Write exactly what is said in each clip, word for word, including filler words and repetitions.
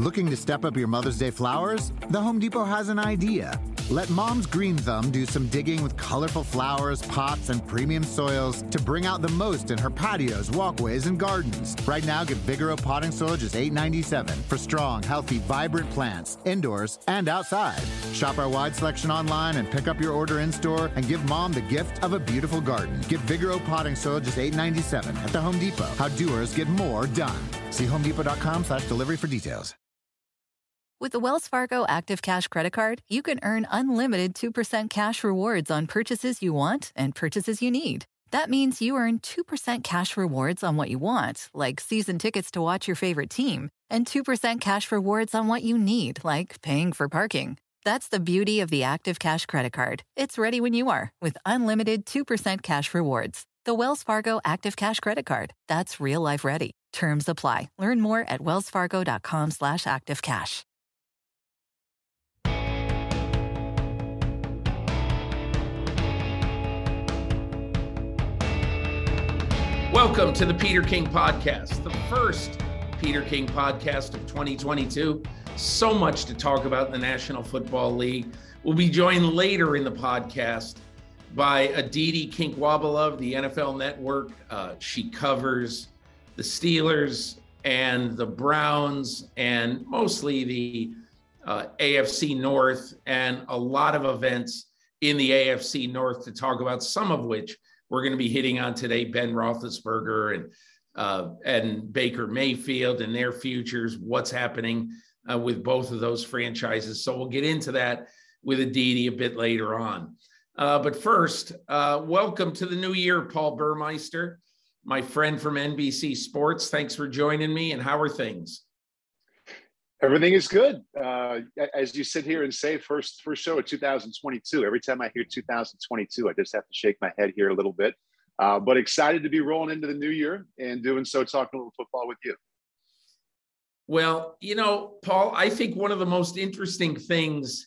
Looking to step up your Mother's Day flowers? The Home Depot has an idea. Let Mom's Green Thumb do some digging with colorful flowers, pots, and premium soils to bring out the most in her patios, walkways, and gardens. Right now, get Vigoro potting soil just eight ninety-seven for strong, healthy, vibrant plants, indoors and outside. Shop our wide selection online and pick up your order in-store and give Mom the gift of a beautiful garden. Get Vigoro potting soil just eight ninety-seven at the Home Depot. How doers get more done. See homedepot.com slash delivery for details. With the Wells Fargo Active Cash Credit Card, you can earn unlimited two percent cash rewards on purchases you want and purchases you need. That means you earn two percent cash rewards on what you want, like season tickets to watch your favorite team, and two percent cash rewards on what you need, like paying for parking. That's the beauty of the Active Cash Credit Card. It's ready when you are, with unlimited two percent cash rewards. The Wells Fargo Active Cash Credit Card. That's real life ready. Terms apply. Learn more at wellsfargo.com slash activecash. Welcome to the Peter King Podcast, the first Peter King podcast of twenty twenty-two. So much to talk about in the National Football League. We'll be joined later in the podcast by Aditi Kinkwabala of the N F L Network. Uh, she covers the Steelers and the Browns and mostly the uh, A F C North and a lot of events in the A F C North to talk about, some of which we're going to be hitting on today. Ben Roethlisberger and uh, and Baker Mayfield and their futures, what's happening uh, with both of those franchises. So we'll get into that with Aditi a bit later on. Uh, but first, uh, welcome to the new year, Paul Burmeister, my friend from N B C Sports. Thanks for joining me. And how are things? Everything is good. Uh, as you sit here and say, first first show of two thousand twenty-two. Every time I hear two thousand twenty-two, I just have to shake my head here a little bit. Uh, but excited to be rolling into the new year and doing so, talking a little football with you. Well, you know, Paul, I think one of the most interesting things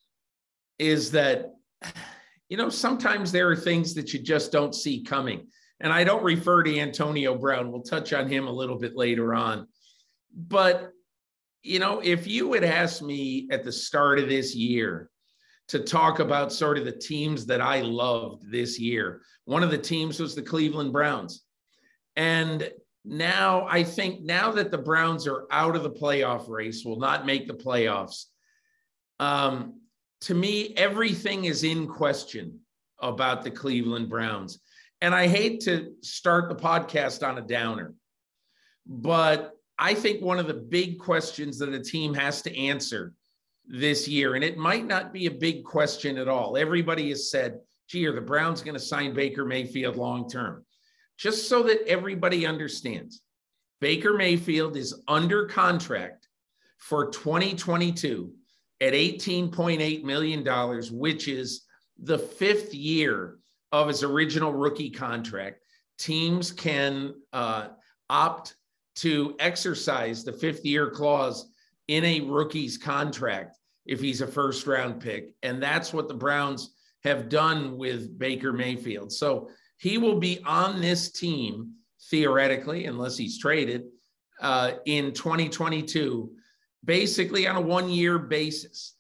is that, you know, sometimes there are things that you just don't see coming. And I don't refer to Antonio Brown. We'll touch on him a little bit later on. But you know, if you had asked me at the start of this year to talk about sort of the teams that I loved this year, one of the teams was the Cleveland Browns. And now I think now that the Browns are out of the playoff race, will not make the playoffs, um, to me, everything is in question about the Cleveland Browns. And I hate to start the podcast on a downer, but I think one of the big questions that a team has to answer this year, and it might not be a big question at all. Everybody has said, gee, are the Browns going to sign Baker Mayfield long-term? Just so that everybody understands, Baker Mayfield is under contract for twenty twenty-two at eighteen point eight million dollars, which is the fifth year of his original rookie contract. Teams can uh, opt to exercise the fifth year clause in a rookie's contract if he's a first round pick. And that's what the Browns have done with Baker Mayfield. So he will be on this team theoretically, unless he's traded, uh, in twenty twenty-two, basically on a one year basis.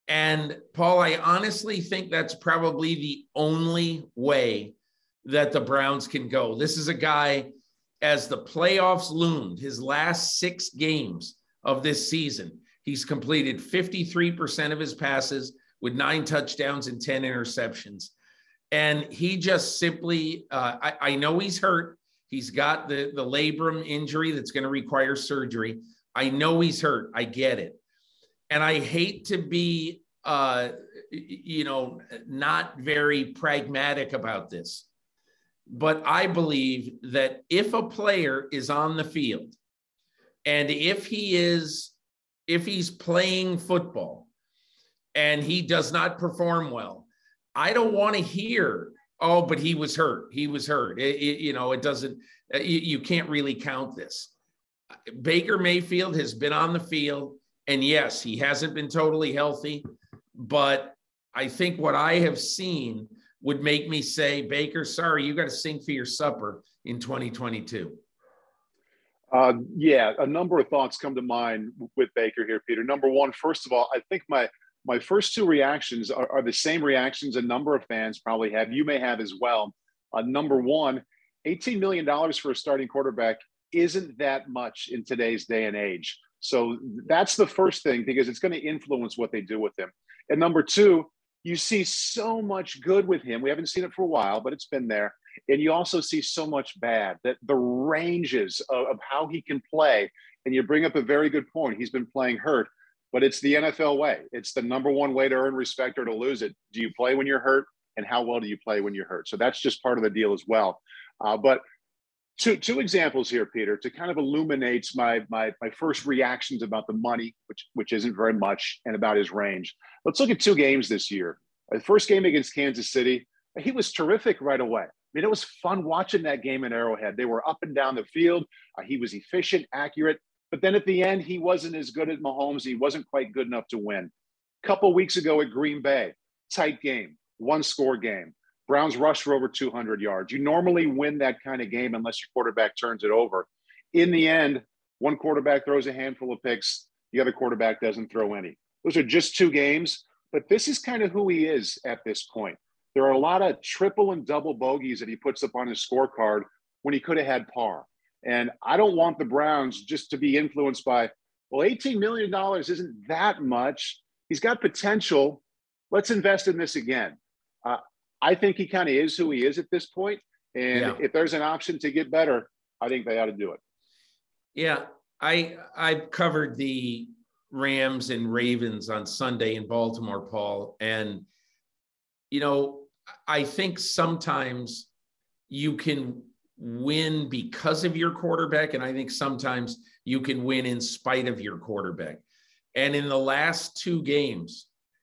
And Paul, I honestly think that's probably the only way that the Browns can go. This is a guy, as the playoffs loomed, his last six games of this season, he's completed fifty-three percent of his passes with nine touchdowns and ten interceptions. And he just simply, uh, I, I know he's hurt. He's got the, the labrum injury that's going to require surgery. I know he's hurt. I get it. And I hate to be, uh, you know, not very pragmatic about this. But I believe that if a player is on the field and if he is, if he's playing football and he does not perform well, I don't want to hear, oh, but he was hurt. He was hurt. It, it, you know, it doesn't, you, you can't really count this. Baker Mayfield has been on the field, and yes, he hasn't been totally healthy, but I think what I have seen would make me say, Baker, sorry, you got to sing for your supper in twenty twenty-two. Uh, yeah, a number of thoughts come to mind with Baker here, Peter. Number one, first of all, I think my my first two reactions are, are the same reactions a number of fans probably have. You may have as well. Uh, number one, eighteen million dollars for a starting quarterback isn't that much in today's day and age. So that's the first thing, because it's going to influence what they do with him. And number two, you see so much good with him. We haven't seen it for a while, but it's been there. And you also see so much bad, that the ranges of, of how he can play. And you bring up a very good point. He's been playing hurt, but it's the N F L way. It's the number one way to earn respect or to lose it. Do you play when you're hurt? And how well do you play when you're hurt? So that's just part of the deal as well. Uh, but two two examples here, Peter, to kind of illuminate my, my, my first reactions about the money, which, which isn't very much, and about his range. Let's look at two games this year. The first game against Kansas City, he was terrific right away. I mean, it was fun watching that game in Arrowhead. They were up and down the field. Uh, he was efficient, accurate. But then at the end, he wasn't as good as Mahomes. He wasn't quite good enough to win. A couple weeks ago at Green Bay, tight game, one-score game. Browns rushed for over two hundred yards. You normally win that kind of game unless your quarterback turns it over. In the end, one quarterback throws a handful of picks. The other quarterback doesn't throw any. Those are just two games. But this is kind of who he is at this point. There are a lot of triple and double bogeys that he puts up on his scorecard when he could have had par. And I don't want the Browns just to be influenced by, well, eighteen million dollars isn't that much. He's got potential. Let's invest in this again. Uh, I think he kind of is who he is at this point. And yeah. if there's an option to get better, I think they ought to do it. Yeah, I I've covered the Rams and Ravens on Sunday in Baltimore, Paul. And, you know, I think sometimes you can win because of your quarterback, and I think sometimes you can win in spite of your quarterback. And in the last two games,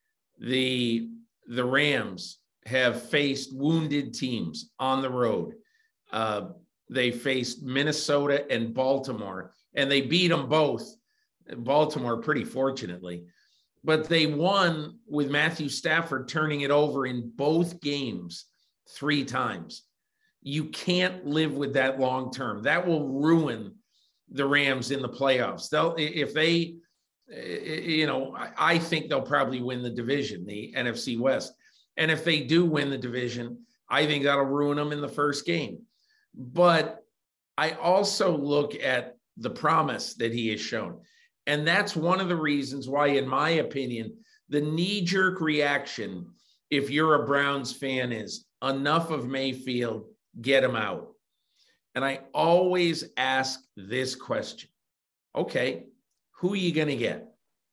the the Rams have faced wounded teams on the road. Uh, they faced Minnesota and Baltimore, and they beat them both. Baltimore, pretty fortunately. But they won with Matthew Stafford turning it over in both games three times. You can't live with that long term. That will ruin the Rams in the playoffs. They'll, if they, you know, I think they'll probably win the division, the N F C West. And if they do win the division, I think that'll ruin them in the first game. But I also look at the promise that he has shown. And that's one of the reasons why, in my opinion, the knee-jerk reaction, if you're a Browns fan, is enough of Mayfield, get him out. And I always ask this question. Okay, who are you going to get?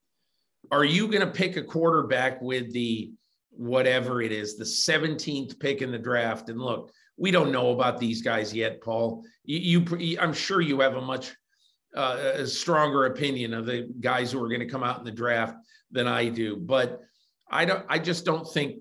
Are you going to pick a quarterback with the whatever it is, the seventeenth pick in the draft? And look, we don't know about these guys yet, Paul. You, you I'm sure you have a much uh, a stronger opinion of the guys who are going to come out in the draft than I do. But I don't. I just don't think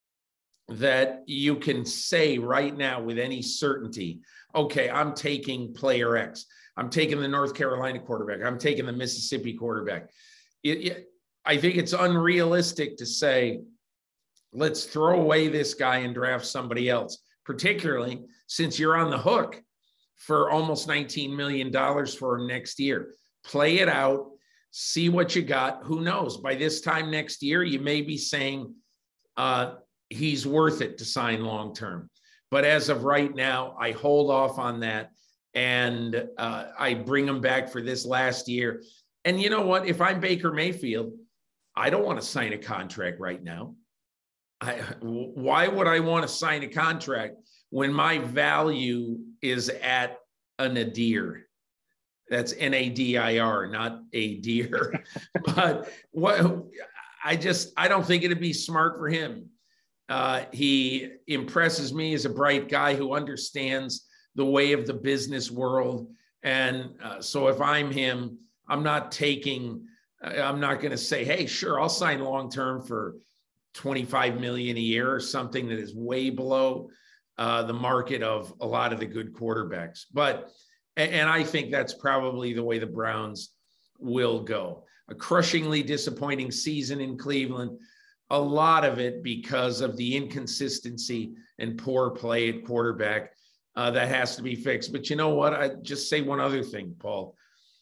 that you can say right now with any certainty, okay, I'm taking player X. I'm taking the North Carolina quarterback. I'm taking the Mississippi quarterback. It, it, I think it's unrealistic to say, let's throw away this guy and draft somebody else, particularly since you're on the hook for almost nineteen million dollars for next year. Play it out, see what you got. Who knows? By this time next year, you may be saying uh, he's worth it to sign long-term. But as of right now, I hold off on that. And uh, I bring him back for this last year. And you know what? If I'm Baker Mayfield, I don't want to sign a contract right now. I, why would I want to sign a contract when my value is at a nadir? That's N A D I R, not a deer. But what I just, I don't think it'd be smart for him. Uh, he impresses me as a bright guy who understands the way of the business world. And uh, so if I'm him, I'm not taking, I'm not going to say, hey, sure, I'll sign long-term for twenty-five million dollars a year or something that is way below uh, the market of a lot of the good quarterbacks. But, and I think that's probably the way the Browns will go. A crushingly disappointing season in Cleveland, a lot of it because of the inconsistency and poor play at quarterback. uh, that has to be fixed. But you know what? I just say one other thing, Paul.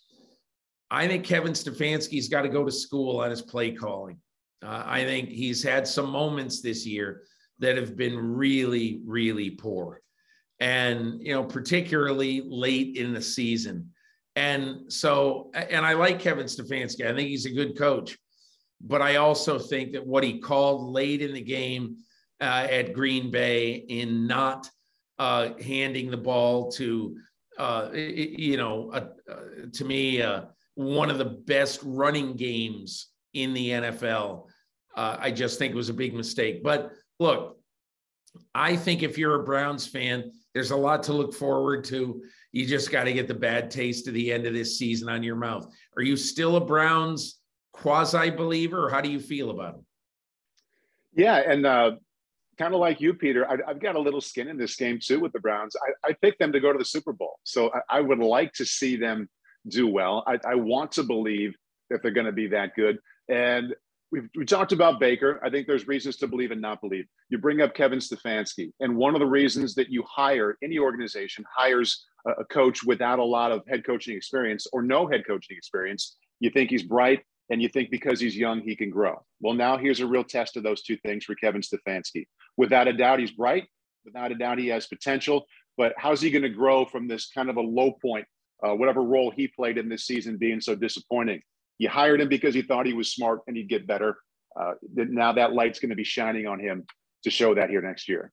I think Kevin Stefanski's got to go to school on his play calling. Uh, I think he's had some moments this year that have been really, really poor. And, you know, particularly late in the season. And so, and I like Kevin Stefanski. I think he's a good coach. But I also think that what he called late in the game uh, at Green Bay in not uh, handing the ball to, uh, you know, uh, uh, to me, uh, one of the best running games in the N F L, uh, I just think was a big mistake. But look, I think if you're a Browns fan, there's a lot to look forward to. You just got to get the bad taste of the end of this season on your mouth. Are you still a Browns quasi-believer, or how do you feel about it? Yeah, and uh, kind of like you, Peter, I, I've got a little skin in this game too with the Browns. I, I picked them to go to the Super Bowl, so I, I would like to see them do well. I, I want to believe that they're going to be that good. And we've we talked about Baker. I think there's reasons to believe and not believe. You bring up Kevin Stefanski, and one of the reasons that you hire, any organization hires a, a coach without a lot of head coaching experience or no head coaching experience, you think he's bright, and you think because he's young, he can grow. Well, now here's a real test of those two things for Kevin Stefanski. Without a doubt, he's bright. Without a doubt, he has potential. But how's he going to grow from this kind of a low point, uh, whatever role he played in this season being so disappointing? You hired him because he thought he was smart and he'd get better. Uh, now that light's going to be shining on him to show that here next year.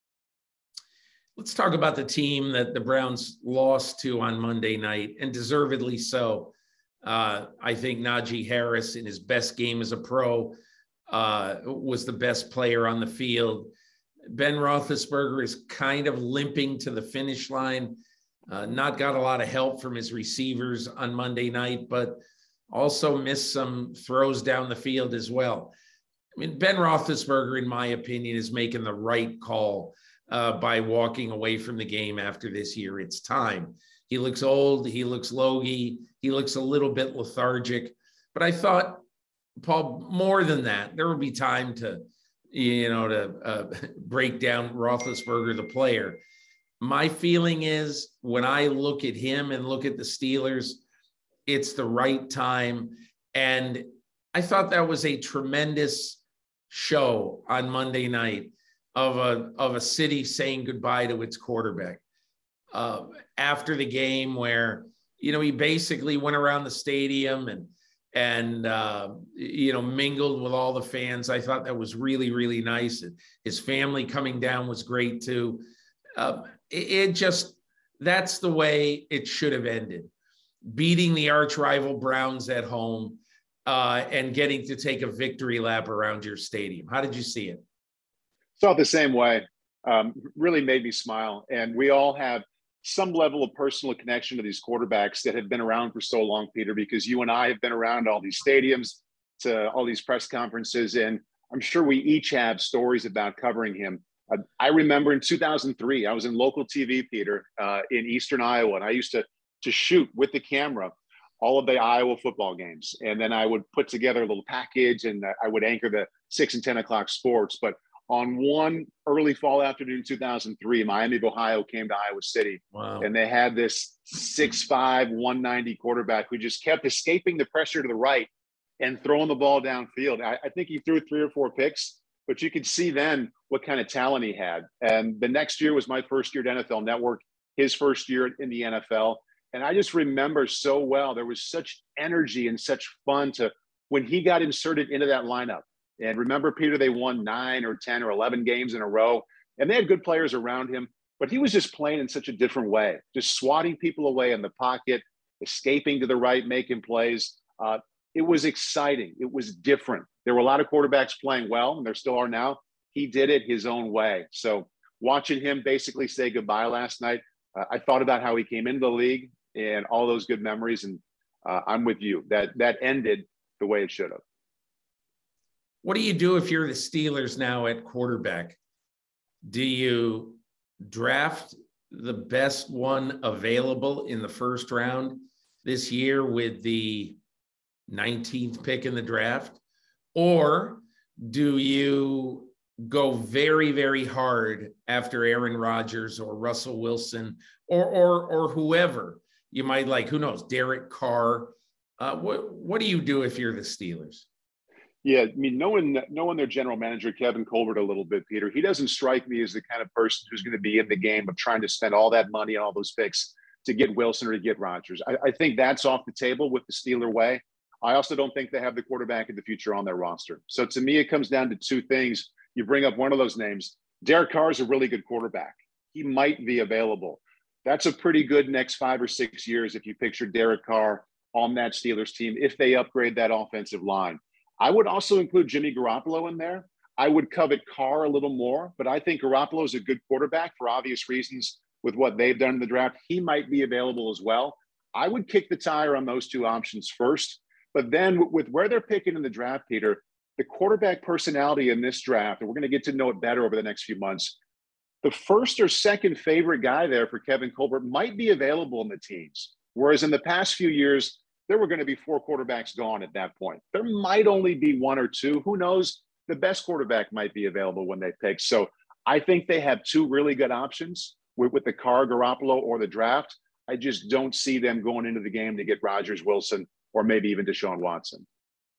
Let's talk about the team that the Browns lost to on Monday night, and deservedly so. Uh, I think Najee Harris, in his best game as a pro, uh, was the best player on the field. Ben Roethlisberger is kind of limping to the finish line, uh, not got a lot of help from his receivers on Monday night, but also missed some throws down the field as well. I mean, Ben Roethlisberger, in my opinion, is making the right call uh, by walking away from the game after this year. It's time. He looks old. He looks logy. He looks a little bit lethargic. But I thought, Paul, more than that, there will be time to, you know, to uh, break down Roethlisberger, the player. My feeling is when I look at him and look at the Steelers, it's the right time. And I thought that was a tremendous show on Monday night of a, of a city saying goodbye to its quarterback. Uh, after the game where, you know, he basically went around the stadium and, and uh, you know, mingled with all the fans. I thought that was really, really nice. And his family coming down was great too. Uh, it, it just, that's the way it should have ended. Beating the arch rival Browns at home uh, and getting to take a victory lap around your stadium. How did you see it? Saw it the same way. Um, really made me smile. And we all have some level of personal connection to these quarterbacks that have been around for so long, Peter, because you and I have been around all these stadiums, to all these press conferences, and I'm sure we each have stories about covering him. Uh, I remember in two thousand three, I was in local T V, Peter, uh, in Eastern Iowa, and I used to to shoot with the camera all of the Iowa football games. And then I would put together a little package, and I would anchor the six and ten o'clock sports. But on one early fall afternoon, two thousand three, Miami of Ohio came to Iowa City. Wow. And they had this six five, one ninety quarterback who just kept escaping the pressure to the right and throwing the ball downfield. I, I think he threw three or four picks, but you could see then what kind of talent he had. And the next year was my first year at N F L Network, his first year in the N F L. And I just remember so well, there was such energy and such fun to when he got inserted into that lineup. And remember, Peter, they won nine or ten or eleven games in a row, and they had good players around him, but he was just playing in such a different way, just swatting people away in the pocket, escaping to the right, making plays. Uh, it was exciting. It was different. There were a lot of quarterbacks playing well, and there still are now. He did it his own way. So watching him basically say goodbye last night, uh, I thought about how he came into the league and all those good memories, and uh, I'm with you. That that ended the way it should have. What do you do if you're the Steelers now at quarterback? Do you draft the best one available in the first round this year with the nineteenth pick in the draft? Or do you go very, very hard after Aaron Rodgers or Russell Wilson or or or whoever you might like. Who knows? Derek Carr. Uh, what what do you do if you're the Steelers? Yeah, I mean, knowing knowing their general manager Kevin Colbert a little bit, Peter, he doesn't strike me as the kind of person who's going to be in the game of trying to spend all that money and all those picks to get Wilson or to get Rodgers. I, I think that's off the table with the Steeler way. I also don't think they have the quarterback of the future on their roster. So to me, it comes down to two things. You bring up one of those names. Derek Carr is a really good quarterback. He might be available. That's a pretty good next five or six years if you picture Derek Carr on that Steelers team, if they upgrade that offensive line. I would also include Jimmy Garoppolo in there. I would covet Carr a little more, but I think Garoppolo is a good quarterback for obvious reasons with what they've done in the draft. He might be available as well. I would kick the tire on those two options first, but then with where they're picking in the draft, Peter, the quarterback personality in this draft, and we're going to get to know it better over the next few months, the first or second favorite guy there for Kevin Colbert might be available in the teens. Whereas in the past few years, there were going to be four quarterbacks gone at that point. There might only be one or two. Who knows? The best quarterback might be available when they pick. So I think they have two really good options with, with the Carr, Garoppolo, or the draft. I just don't see them going into the game to get Rodgers, Wilson, or maybe even Deshaun Watson.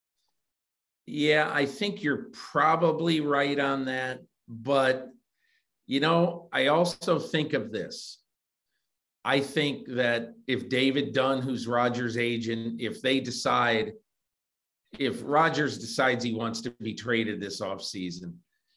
Yeah, I think you're probably right on that. But, you know, I also think of this. I think that if David Dunn, who's Rodgers' agent, if they decide, if Rodgers decides he wants to be traded this offseason,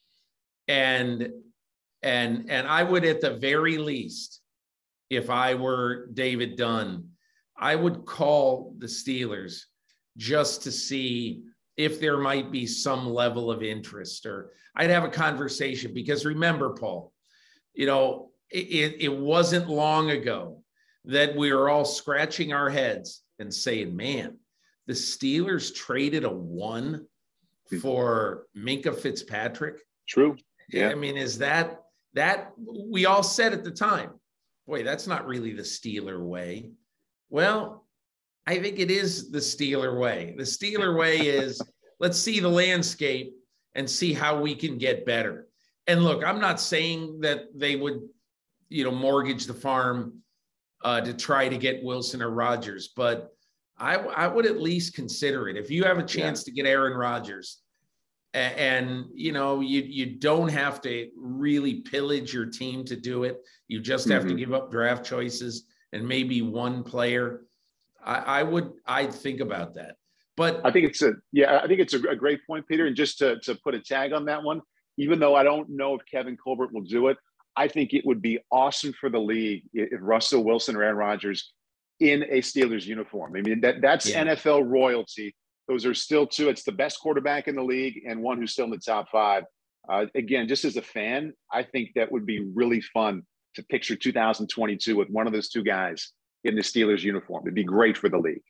and and and I would at the very least, if I were David Dunn, I would call the Steelers just to see if there might be some level of interest, or I'd have a conversation, because remember, Paul, you know, It, it wasn't long ago that we were all scratching our heads and saying, man, the Steelers traded a one for Minkah Fitzpatrick. True. Yeah. I mean, is that, that we all said at the time, boy, that's not really the Steeler way. Well, I think it is the Steeler way. The Steeler way is, let's see the landscape and see how we can get better. And look, I'm not saying that they would, you know, mortgage the farm uh, to try to get Wilson or Rodgers, but I, I would at least consider it. If you have a chance yeah. to get Aaron Rodgers, and, and you know, you you don't have to really pillage your team to do it. You just have mm-hmm. to give up draft choices and maybe one player. I, I would, I'd think about that. But I think it's a yeah, I think it's a, a great point, Peter. And just to to put a tag on that one, even though I don't know if Kevin Colbert will do it, I think it would be awesome for the league if Russell Wilson or Aaron Rodgers in a Steelers uniform. I mean, that that's yeah. N F L royalty. Those are still two. It's the best quarterback in the league and one who's still in the top five. Uh, again, just as a fan, I think that would be really fun to picture two thousand twenty-two with one of those two guys in the Steelers uniform. It'd be great for the league.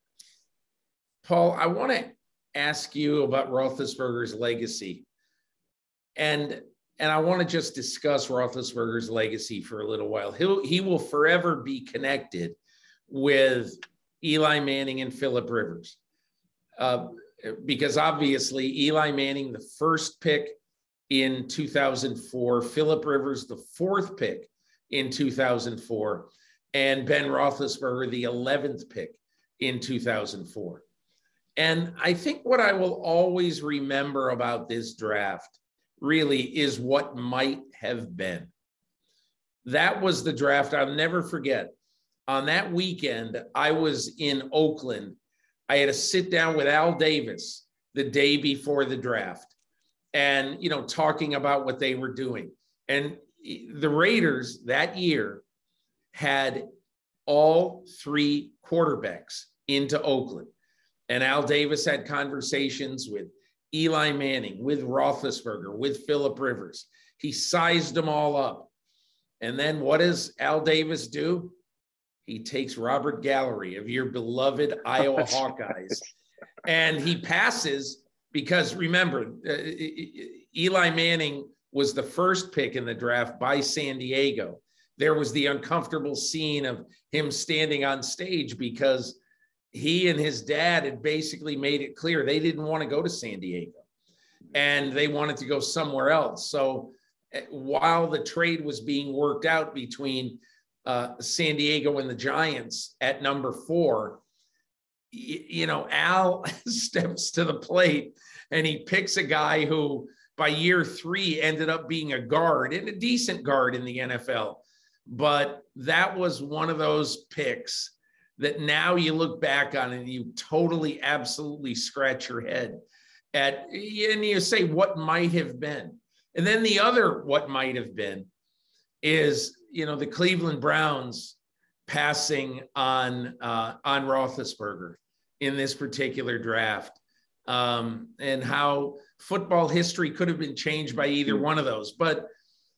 Paul, I want to ask you about Roethlisberger's legacy. And And I want to just discuss Roethlisberger's legacy for a little while. He'll, he will forever be connected with Eli Manning and Phillip Rivers. Uh, because obviously Eli Manning, the first pick in two thousand four, Phillip Rivers, the fourth pick in two thousand four, and Ben Roethlisberger, the eleventh pick in two thousand four. And I think what I will always remember about this draft really is what might have been. That was the draft I'll never forget. On that weekend, I was in Oakland. I had to sit down with Al Davis the day before the draft and, you know, talking about what they were doing. And the Raiders that year had all three quarterbacks into Oakland. And Al Davis had conversations with Eli Manning, with Roethlisberger, with Phillip Rivers. He sized them all up. And then what does Al Davis do? He takes Robert Gallery of your beloved Iowa Hawkeyes, and he passes because, remember, uh, Eli Manning was the first pick in the draft by San Diego. There was the uncomfortable scene of him standing on stage because he and his dad had basically made it clear they didn't want to go to San Diego. and they wanted to go somewhere else. So while the trade was being worked out between uh, San Diego and the Giants at number four, you, you know, Al steps to the plate and he picks a guy who by year three ended up being a guard, and a decent guard in the N F L. But that was one of those picks that now you look back on and you totally, absolutely scratch your head at, and you say, what might have been? And then the other what might have been is, you know, the Cleveland Browns passing on, uh, on Roethlisberger in this particular draft. Um, and how football history could have been changed by either one of those. But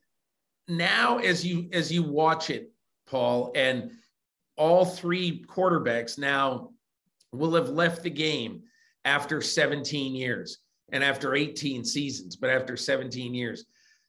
now as you, as you watch it, Paul, and all three quarterbacks now will have left the game after seventeen years and after eighteen seasons, but after seventeen years,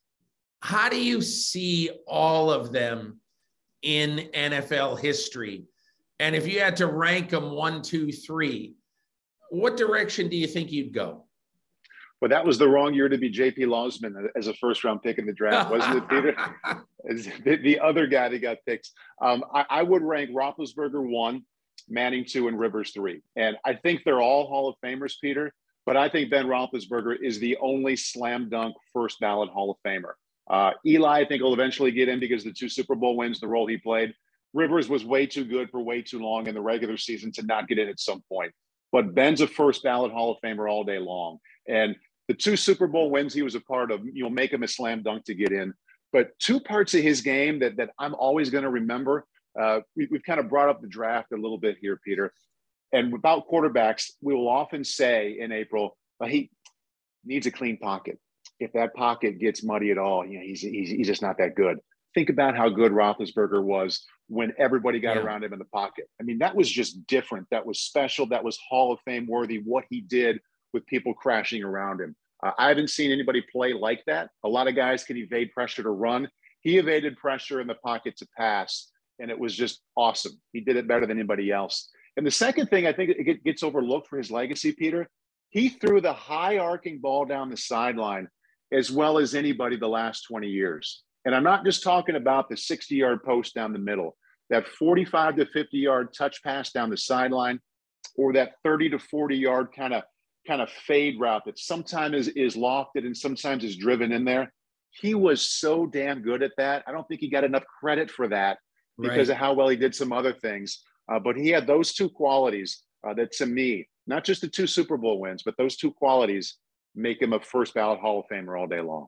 how do you see all of them in N F L history? And if you had to rank them one, two, three, what direction do you think you'd go? Well, that was the wrong year to be J P Losman as a first round pick in the draft, wasn't it, Peter? the, the other guy that got picked. Um, I, I would rank Roethlisberger one, Manning two, and Rivers three. And I think they're all Hall of Famers, Peter. But I think Ben Roethlisberger is the only slam dunk first ballot Hall of Famer. Uh, Eli, I think, will eventually get in because the two Super Bowl wins, the role he played. Rivers was way too good for way too long in the regular season to not get in at some point. But Ben's a first ballot Hall of Famer all day long. And the two Super Bowl wins he was a part of, you'll make him a slam dunk to get in. But two parts of his game that, that I'm always going to remember, uh, we, we've kind of brought up the draft a little bit here, Peter. And about quarterbacks, we will often say in April, well, he needs a clean pocket. If that pocket gets muddy at all, you know, he's, he's, he's just not that good. Think about how good Roethlisberger was when everybody got yeah. around him in the pocket. I mean, that was just different. That was special. That was Hall of Fame worthy, what he did with people crashing around him. Uh, I haven't seen anybody play like that. A lot of guys can evade pressure to run. He evaded pressure in the pocket to pass, and it was just awesome. He did it better than anybody else. And the second thing I think it gets overlooked for his legacy, Peter, he threw the high arcing ball down the sideline as well as anybody the last twenty years. And I'm not just talking about the sixty-yard post down the middle, that forty-five to fifty-yard touch pass down the sideline, or that thirty to forty-yard kind of kind of fade route that sometimes is, is lofted and sometimes is driven in there. He was so damn good at that. I don't think he got enough credit for that because right. of how well he did some other things. Uh, but he had those two qualities uh, that, to me, not just the two Super Bowl wins, but those two qualities make him a first ballot Hall of Famer all day long.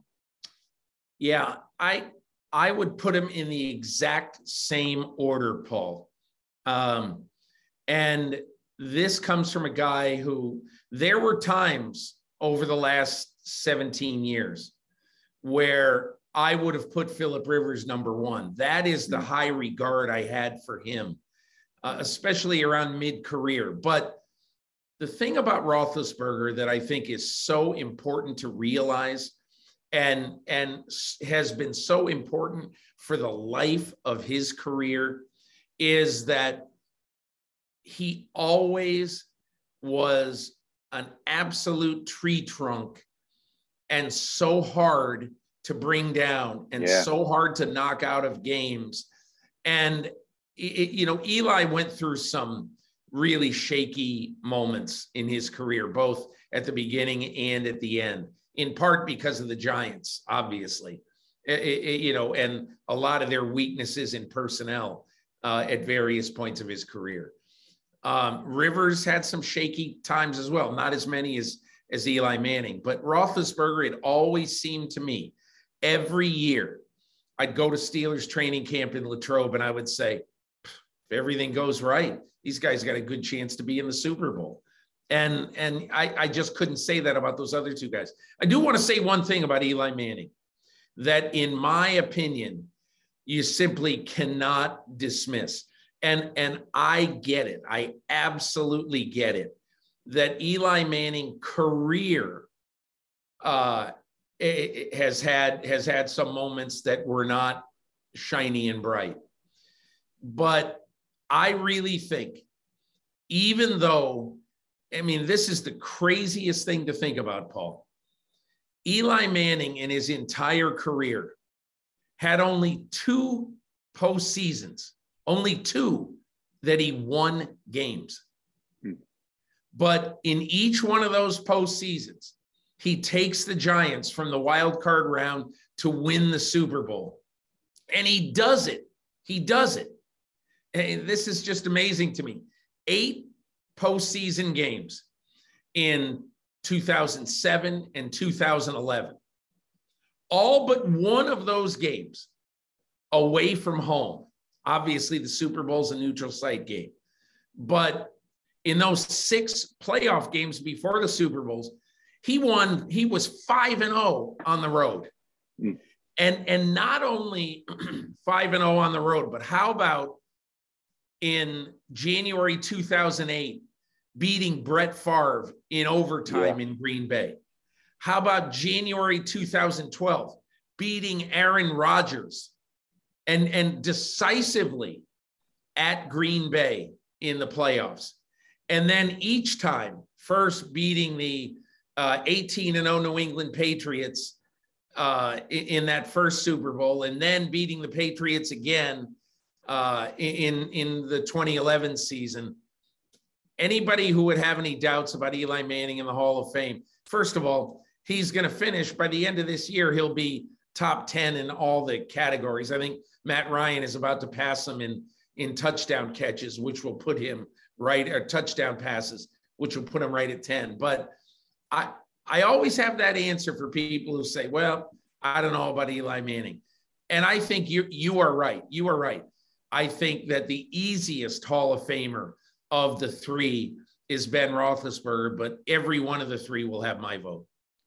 Yeah, I I would put him in the exact same order, Paul. Um, and this comes from a guy who, there were times over the last seventeen years where I would have put Phillip Rivers number one. That is the high regard I had for him, uh, especially around mid-career. But the thing about Roethlisberger that I think is so important to realize and, and has been so important for the life of his career is that he always was an absolute tree trunk and so hard to bring down and yeah. so hard to knock out of games. And, it, you know, Eli went through some really shaky moments in his career, both at the beginning and at the end, in part because of the Giants, obviously, it, it, you know, and a lot of their weaknesses in personnel uh, at various points of his career. Um, Rivers had some shaky times as well, not as many as, as Eli Manning, but Roethlisberger, it always seemed to me every year I'd go to Steelers training camp in Latrobe and I would say, if everything goes right, these guys got a good chance to be in the Super Bowl. And, and I, I just couldn't say that about those other two guys. I do want to say one thing about Eli Manning, that in my opinion, you simply cannot dismiss. And, and I get it. I absolutely get it that Eli Manning career uh, it, it has had, has had some moments that were not shiny and bright. But I really think, even though, I mean, this is the craziest thing to think about, Paul. Eli Manning in his entire career had only two postseasons, only two that he won games. Hmm. But in each one of those postseasons, he takes the Giants from the wild card round to win the Super Bowl. And he does it. He does it. And this is just amazing to me. Eight postseason games in two thousand seven and two thousand eleven. All but one of those games away from home. Obviously, the Super Bowl's a neutral site game. But in those six playoff games before the Super Bowls, he won, he was five and oh on the road. Mm. And, and not only five and oh on the road, but how about in January two thousand eight, beating Brett Favre in overtime yeah. in Green Bay? How about January two thousand twelve, beating Aaron Rodgers and, and decisively at Green Bay in the playoffs? And then each time, first beating the uh, eighteen and oh New England Patriots uh, in, in that first Super Bowl, and then beating the Patriots again uh, in, in the twenty eleven season. Anybody who would have any doubts about Eli Manning in the Hall of Fame, first of all, he's going to finish by the end of this year. He'll be top ten in all the categories. I think Matt Ryan is about to pass him in, in touchdown catches, which will put him right, or touchdown passes, which will put him right at ten. But I, I always have that answer for people who say, well, I don't know about Eli Manning. And I think you, you are right. You are right. I think that the easiest Hall of Famer of the three is Ben Roethlisberger, but every one of the three will have my vote.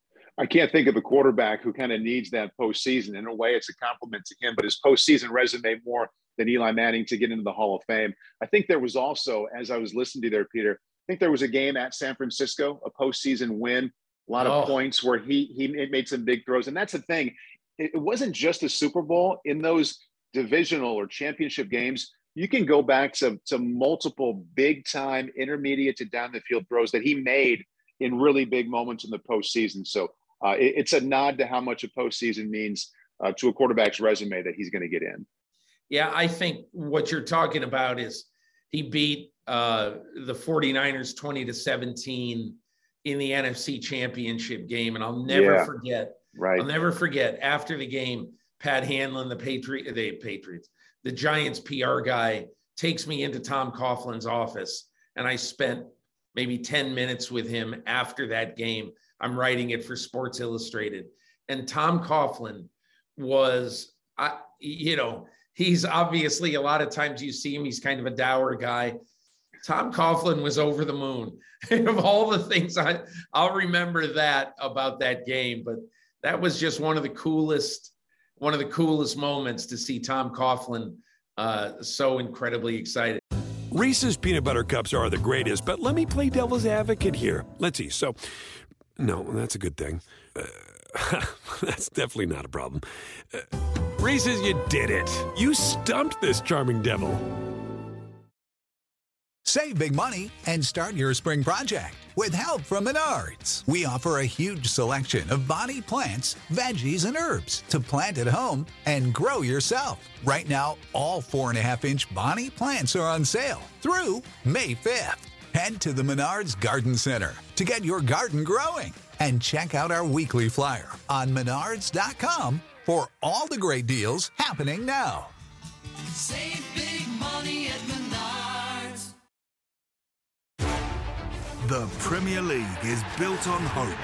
I can't think of a quarterback who kind of needs that postseason. In a way, it's a compliment to him, but his postseason resume more than Eli Manning to get into the Hall of Fame. I think there was also, as I was listening to you there, Peter, I think there was a game at San Francisco, a postseason win, a lot of oh. points where he he made some big throws. And that's the thing. It, it wasn't just a Super Bowl. In those divisional or championship games, you can go back to, to multiple big-time intermediate to down the field throws that he made in really big moments in the postseason. So uh, it, it's a nod to how much a postseason means uh, to a quarterback's resume that he's going to get in. Yeah, I think what you're talking about is he beat uh, the 49ers twenty to seventeen in the N F C Championship game. And I'll never yeah, forget, right. I'll never forget after the game, Pat Hanlon, the Patriot, the Patriots, the Giants P R guy, takes me into Tom Coughlin's office. And I spent maybe ten minutes with him after that game. I'm writing it for Sports Illustrated. And Tom Coughlin was, I, you know, he's obviously, a lot of times you see him, he's kind of a dour guy. Tom Coughlin was over the moon. Of all the things, I, I'll remember that about that game. But that was just one of the coolest, one of the coolest moments to see Tom Coughlin uh, so incredibly excited. Reese's peanut butter cups are the greatest, but let me play devil's advocate here. Let's see. So, no, that's a good thing. Uh, that's definitely not a problem. Uh, Reese's, you did it. You stumped this charming devil. Save big money and start your spring project with help from Menards. We offer a huge selection of body plants, veggies, and herbs to plant at home and grow yourself. Right now, all four and a half inch Bonnie plants are on sale through May fifth. Head to the Menards Garden Center to get your garden growing and check out our weekly flyer on menards dot com for all the great deals happening now. Save big money at Menards. The Premier League is built on hope.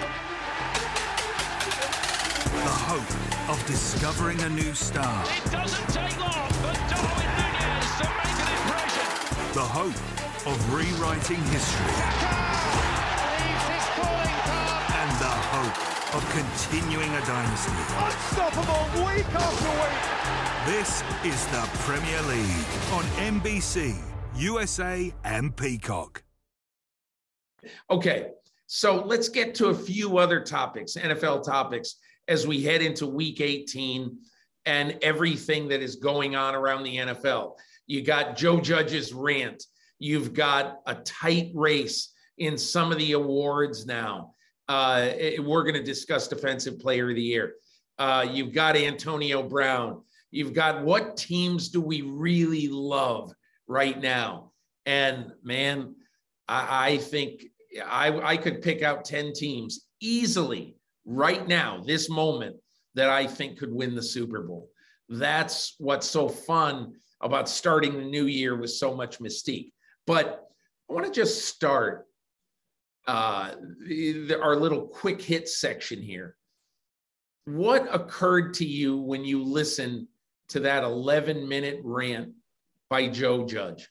The hope of discovering a new star. It doesn't take long for Darwin Nunez to make an impression. The hope of rewriting history. And the hope of continuing a dynasty. Unstoppable week after week. This is the Premier League on N B C, U S A and Peacock. Okay, so let's get to a few other topics, N F L topics, as we head into week eighteen and everything that is going on around the N F L. You got Joe Judge's rant. You've got a tight race in some of the awards now. Uh, it, we're going to discuss Defensive Player of the Year. Uh, you've got Antonio Brown. You've got what teams do we really love right now? And man, I, I think I, I could pick out ten teams easily right now, this moment, that I think could win the Super Bowl. That's what's so fun about starting the new year with so much mystique. But I want to just start uh, the, our little quick hit section here. What occurred to you when you listened to that eleven minute rant by Joe Judge?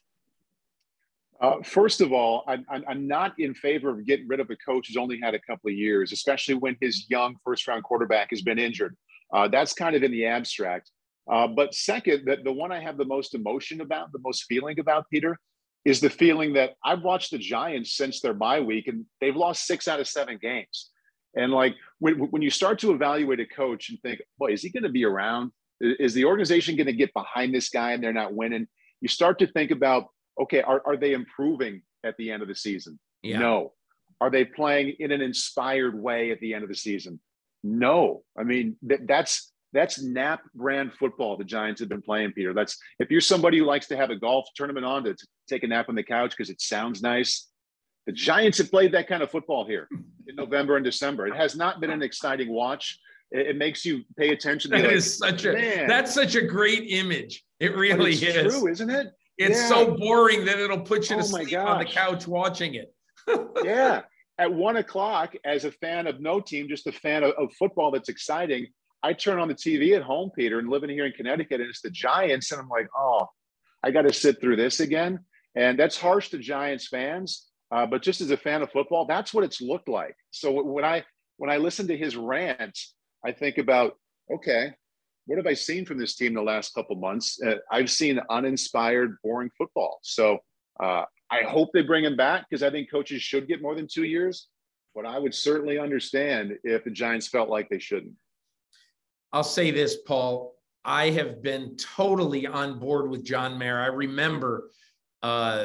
Uh, first of all, I, I'm not in favor of getting rid of a coach who's only had a couple of years, especially when his young first-round quarterback has been injured. Uh, that's kind of in the abstract. Uh, but second, the, the one I have the most emotion about, the most feeling about, Peter, is the feeling that I've watched the Giants since their bye week, and they've lost six out of seven games. And like when, when you start to evaluate a coach and think, boy, is he going to be around? Is the organization going to get behind this guy and they're not winning? You start to think about, okay, are, are they improving at the end of the season? Yeah. No. Are they playing in an inspired way at the end of the season? No. I mean, th- that's that's Nap brand football the Giants have been playing, Peter. That's if you're somebody who likes to have a golf tournament on to, to take a nap on the couch because it sounds nice, the Giants have played that kind of football here in November and December. It has not been an exciting watch. It, it makes you pay attention. That like, is such a man. That's such a great image. It really it's is. True, isn't it? It's yeah. so boring that it'll put you to Oh my sleep on the gosh. couch watching it. Yeah. At one o'clock, as a fan of no team, just a fan of, of football that's exciting, I turn on the T V at home, Peter, and living here in Connecticut, and it's the Giants. And I'm like, oh, I got to sit through this again. And that's harsh to Giants fans. Uh, but just as a fan of football, that's what it's looked like. So when I when I listen to his rant, I think about, okay, what have I seen from this team the last couple months? Uh, I've seen uninspired, boring football. So uh, I hope they bring him back because I think coaches should get more than two years. But I would certainly understand if the Giants felt like they shouldn't. I'll say this, Paul. I have been totally on board with John Mara. I remember, uh,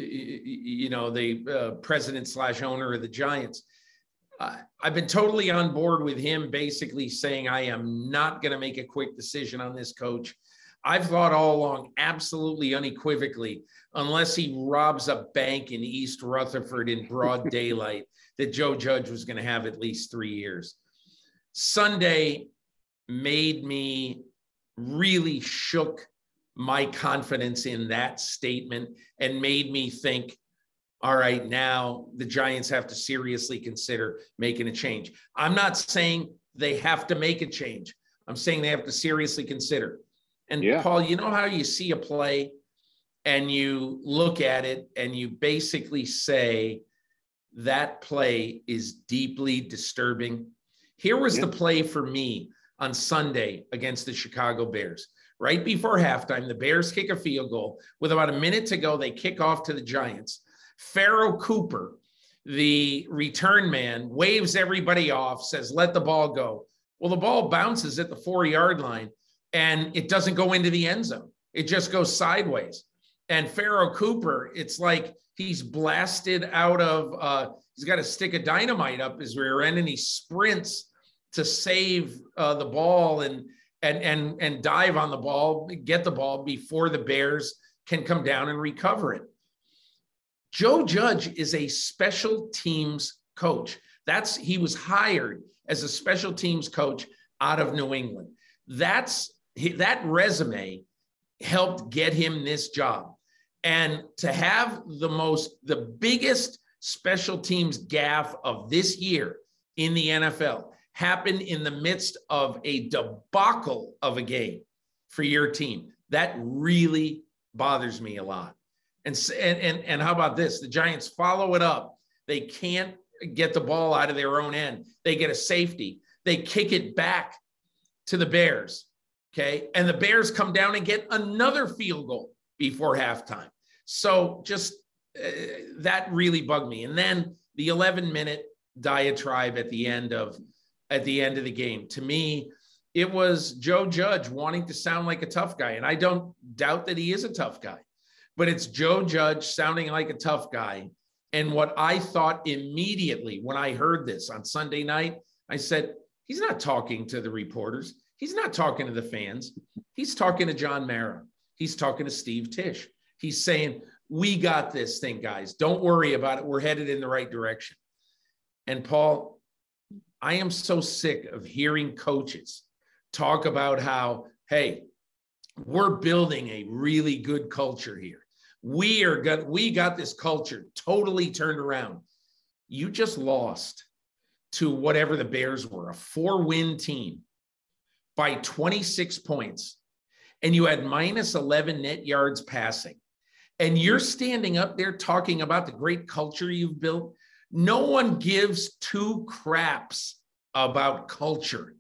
you know, the uh, president slash owner of the Giants. Uh, I've been totally on board with him basically saying, I am not going to make a quick decision on this coach. I've thought all along, absolutely unequivocally, unless he robs a bank in East Rutherford in broad daylight, that Joe Judge was going to have at least three years. Sunday made me really shook my confidence in that statement and made me think, all right, now the Giants have to seriously consider making a change. I'm not saying they have to make a change. I'm saying they have to seriously consider. And yeah. Paul, you know how you see a play and you look at it and you basically say that play is deeply disturbing. Here was yeah. the play for me on Sunday against the Chicago Bears. Right before halftime, the Bears kick a field goal. With about a minute to go, they kick off to the Giants. Pharoh Cooper, the return man, waves everybody off, says, let the ball go. Well, the ball bounces at the four-yard line, and it doesn't go into the end zone. It just goes sideways. And Pharoh Cooper, it's like he's blasted out of, uh, he's got a stick of dynamite up his rear end, and he sprints to save uh, the ball and, and, and, and dive on the ball, get the ball before the Bears can come down and recover it. Joe Judge is a special teams coach. That's, he was hired as a special teams coach out of New England. That's, that resume helped get him this job. And to have the most, the biggest special teams gaffe of this year in the N F L happen in the midst of a debacle of a game for your team, that really bothers me a lot. And, and, and, and how about this? The Giants follow it up. They can't get the ball out of their own end. They get a safety. They kick it back to the Bears, okay? And the Bears come down and get another field goal before halftime. So just uh, that really bugged me. And then the eleven-minute diatribe at the end of at the end of the game. To me, it was Joe Judge wanting to sound like a tough guy. And I don't doubt that he is a tough guy. But it's Joe Judge sounding like a tough guy And what I thought immediately when I heard this on Sunday night, I said, he's not talking to the reporters. He's not talking to the fans. He's talking to John Mara. He's talking to Steve Tisch. He's saying, we got this thing, guys. Don't worry about it. We're headed in the right direction. And Paul, I am so sick of hearing coaches talk about how, hey, we're building a really good culture here. We are got, we got this culture totally turned around. You just lost to whatever the Bears were, a four-win team by twenty-six points, and you had minus eleven net yards passing. And you're standing up there talking about the great culture you've built. No one gives two craps about culture.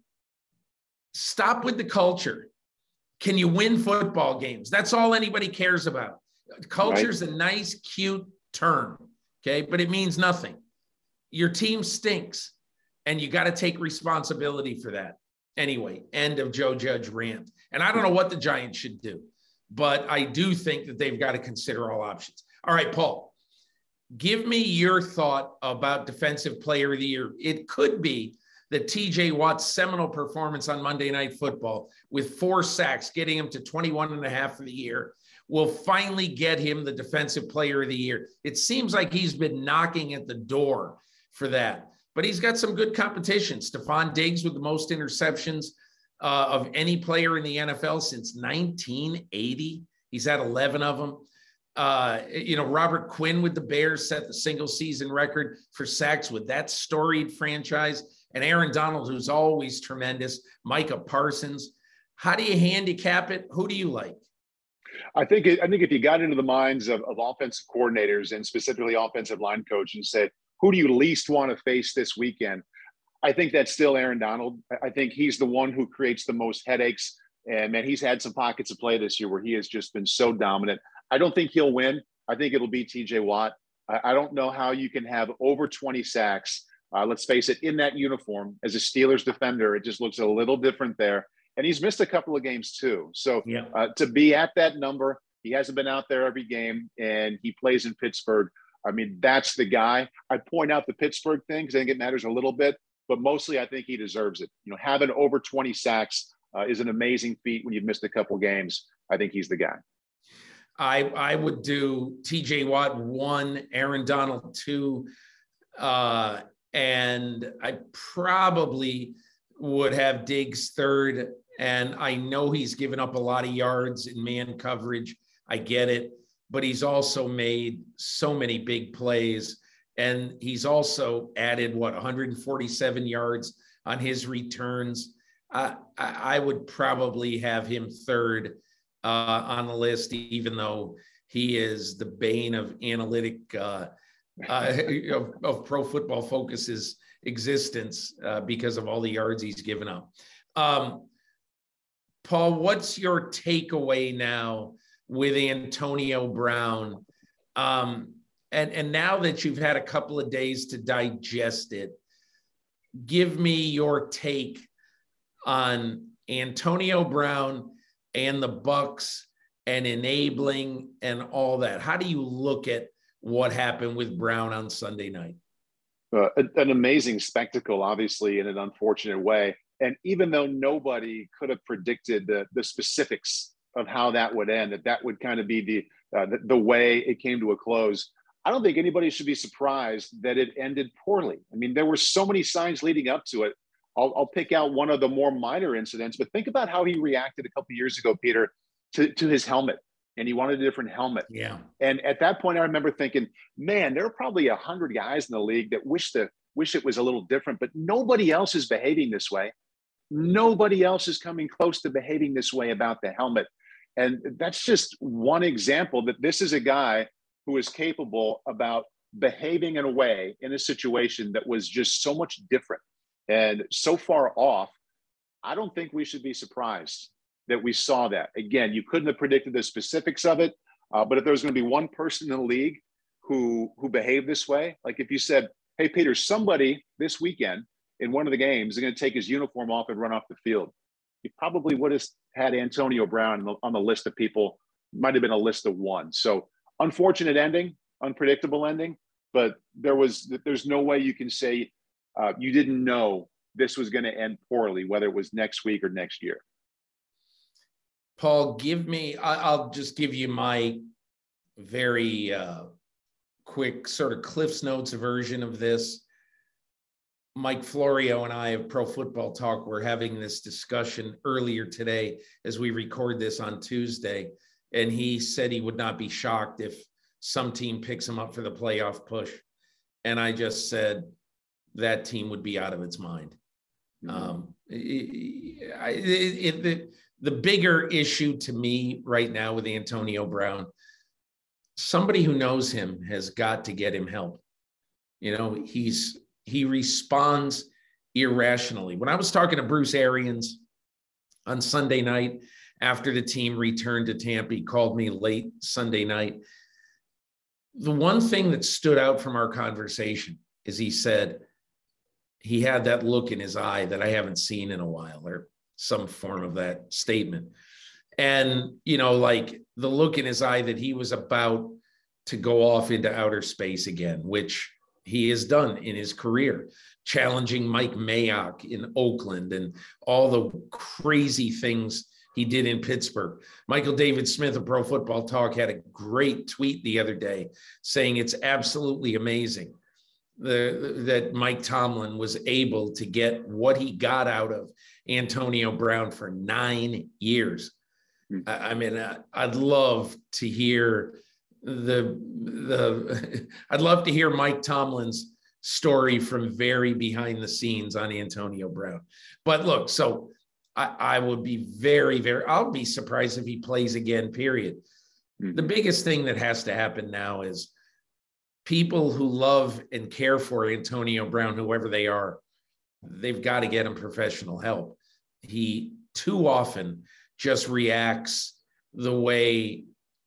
Stop with the culture. Can you win football games? That's all anybody cares about. Culture is right. A nice, cute term, okay? But it means nothing. Your team stinks, and you got to take responsibility for that. Anyway, end of Joe Judge rant. And I don't know what the Giants should do, but I do think that they've got to consider all options. All right, Paul, give me your thought about Defensive Player of the Year. It could be that T J Watt's seminal performance on Monday Night Football with four sacks, getting him to twenty-one and a half for the year, will finally get him the Defensive Player of the Year. It seems like he's been knocking at the door for that, but he's got some good competition. Stephon Diggs with the most interceptions uh, of any player in the N F L since nineteen eighty. He's had eleven of them. Uh, you know, Robert Quinn with the Bears set the single season record for sacks with that storied franchise. And Aaron Donald, who's always tremendous. Micah Parsons. How do you handicap it? Who do you like? I think it, I think if you got into the minds of, of offensive coordinators and specifically offensive line coach and said, who do you least want to face this weekend? I think that's still Aaron Donald. I think he's the one who creates the most headaches. And, man, he's had some pockets of play this year where he has just been so dominant. I don't think he'll win. I think it'll be T J Watt. I, I don't know how you can have over twenty sacks. Uh, let's face it, in that uniform as a Steelers defender, it just looks a little different there. And he's missed a couple of games too. So yeah. uh, to be at that number, he hasn't been out there every game, and he plays in Pittsburgh. I mean, that's the guy. I point out the Pittsburgh thing because I think it matters a little bit, but mostly I think he deserves it. You know, having over twenty sacks uh, is an amazing feat when you've missed a couple games. I think he's the guy. I I would do T J Watt one, Aaron Donald two, uh, and I probably would have Diggs third. And I know he's given up a lot of yards in man coverage. I get it. But he's also made so many big plays. And he's also added, what, one hundred forty-seven yards on his returns. Uh, I, I would probably have him third uh, on the list, even though he is the bane of analytic uh, uh, of, of Pro Football Focus's existence uh, because of all the yards he's given up. Um, Paul, what's your takeaway now with Antonio Brown? Um, and, and now that you've had a couple of days to digest it, give me your take on Antonio Brown and the Bucs and enabling and all that. How do you look at what happened with Brown on Sunday night? Uh, an amazing spectacle, obviously, in an unfortunate way. And even though nobody could have predicted the, the specifics of how that would end, that that would kind of be the, uh, the the way it came to a close, I don't think anybody should be surprised that it ended poorly. I mean, there were so many signs leading up to it. I'll, I'll pick out one of the more minor incidents, but think about how he reacted a couple of years ago, Peter, to, to his helmet. And he wanted a different helmet. Yeah. And at that point, I remember thinking, man, there are probably a hundred guys in the league that wish the wish it was a little different, but nobody else is behaving this way. Nobody else is coming close to behaving this way about the helmet. And that's just one example that this is a guy who is capable about behaving in a way in a situation that was just so much different and so far off. I don't think we should be surprised that we saw that. Again, you couldn't have predicted the specifics of it, uh, but if there was going to be one person in the league who who behaved this way, like if you said, hey, Peter, somebody this weekend in one of the games is going to take his uniform off and run off the field, you probably would have had Antonio Brown on the, on the list of people. Might have been a list of one. So unfortunate ending, unpredictable ending, but there was, there's no way you can say uh, you didn't know this was going to end poorly, whether it was next week or next year. Paul, give me, I, I'll just give you my very uh, quick sort of Cliff's Notes version of this. Mike Florio and I of Pro Football Talk were having this discussion earlier today as we record this on Tuesday, and he said he would not be shocked if some team picks him up for the playoff push. And I just said that team would be out of its mind. Mm-hmm. Um, it, it, it, the, the bigger issue to me right now with Antonio Brown, somebody who knows him has got to get him help. You know, he's he responds irrationally. When I was talking to Bruce Arians on Sunday night after the team returned to Tampa, he called me late Sunday night. The one thing that stood out from our conversation is he said he had that look in his eye that I haven't seen in a while, or some form of that statement. And, you know, like the look in his eye that he was about to go off into outer space again, which he has done in his career, challenging Mike Mayock in Oakland and all the crazy things he did in Pittsburgh. Michael David Smith of Pro Football Talk had a great tweet the other day saying it's absolutely amazing the, that Mike Tomlin was able to get what he got out of Antonio Brown for nine years. Mm-hmm. I, I mean, I, I'd love to hear the the I'd love to hear Mike Tomlin's story from very behind the scenes on Antonio Brown. But look, so I, I would be very, very, I'll be surprised if he plays again, period. Mm-hmm. The biggest thing that has to happen now is people who love and care for Antonio Brown, whoever they are, they've got to get him professional help. He too often just reacts the way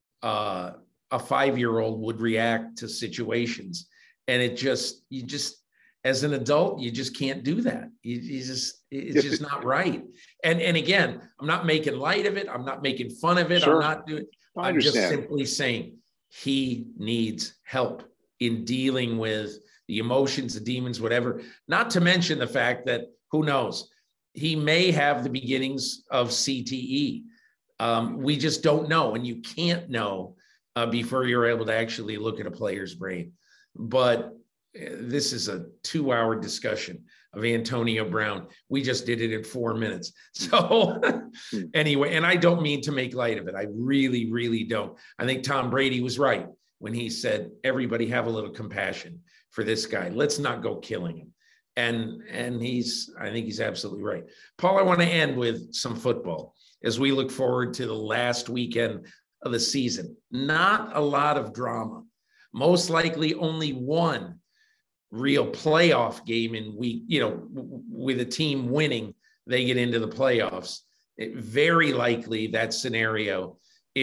uh a five-year-old would react to situations. And it just, you just, as an adult, you just can't do that. You, you just, it's just not right. And, and again, I'm not making light of it. I'm not making fun of it. Sure. I'm not doing, I I'm understand. just simply saying he needs help in dealing with the emotions, the demons, whatever, not to mention the fact that who knows, he may have the beginnings of C T E. Um, we just don't know. And you can't know Uh, before you're able to actually look at a player's brain. But uh, this is a two-hour discussion of Antonio Brown. We just did it in four minutes. So anyway, and I don't mean to make light of it. I really, really don't. I think Tom Brady was right when he said, everybody have a little compassion for this guy. Let's not go killing him. And, and he's, I think he's absolutely right. Paul, I want to end with some football as we look forward to the last weekend of the season. Not a lot of drama. Most likely only one real playoff game in week, you know, w- with a team winning, they get into the playoffs. It, very likely that scenario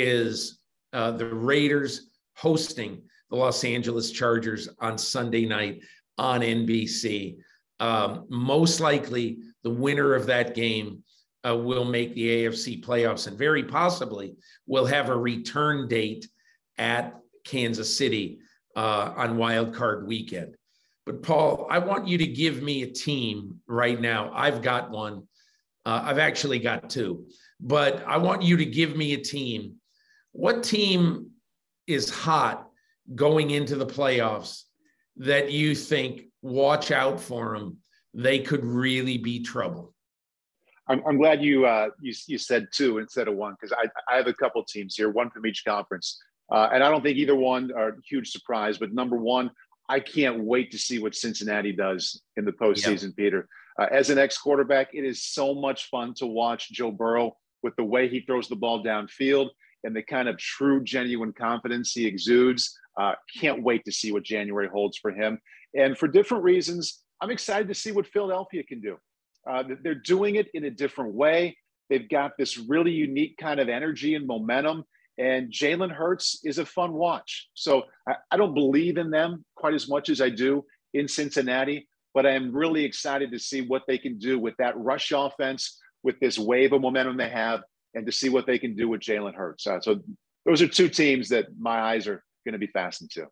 is uh, the Raiders hosting the Los Angeles Chargers on Sunday night on N B C. Um, most likely the winner of that game Uh, will make the A F C playoffs, and very possibly will have a return date at Kansas City uh, on Wild Card Weekend. But Paul, I want you to give me a team right now. I've got one. Uh, I've actually got two, but I want you to give me a team. What team is hot going into the playoffs that you think, watch out for them, they could really be trouble? I'm, I'm glad you, uh, you you said two instead of one, because I, I have a couple of teams here, one from each conference. Uh, and I don't think either one are a huge surprise. But number one, I can't wait to see what Cincinnati does in the postseason, yep. Peter. Uh, as an ex-quarterback, it is so much fun to watch Joe Burrow with the way he throws the ball downfield and the kind of true, genuine confidence he exudes. Uh, can't wait to see what January holds for him. And for different reasons, I'm excited to see what Philadelphia can do. Uh, they're doing it in a different way. They've got this really unique kind of energy and momentum, and Jalen Hurts is a fun watch. So I, I don't believe in them quite as much as I do in Cincinnati, but I am really excited to see what they can do with that rush offense, with this wave of momentum they have, and to see what they can do with Jalen Hurts. Uh, so those are two teams that my eyes are going to be fastened to.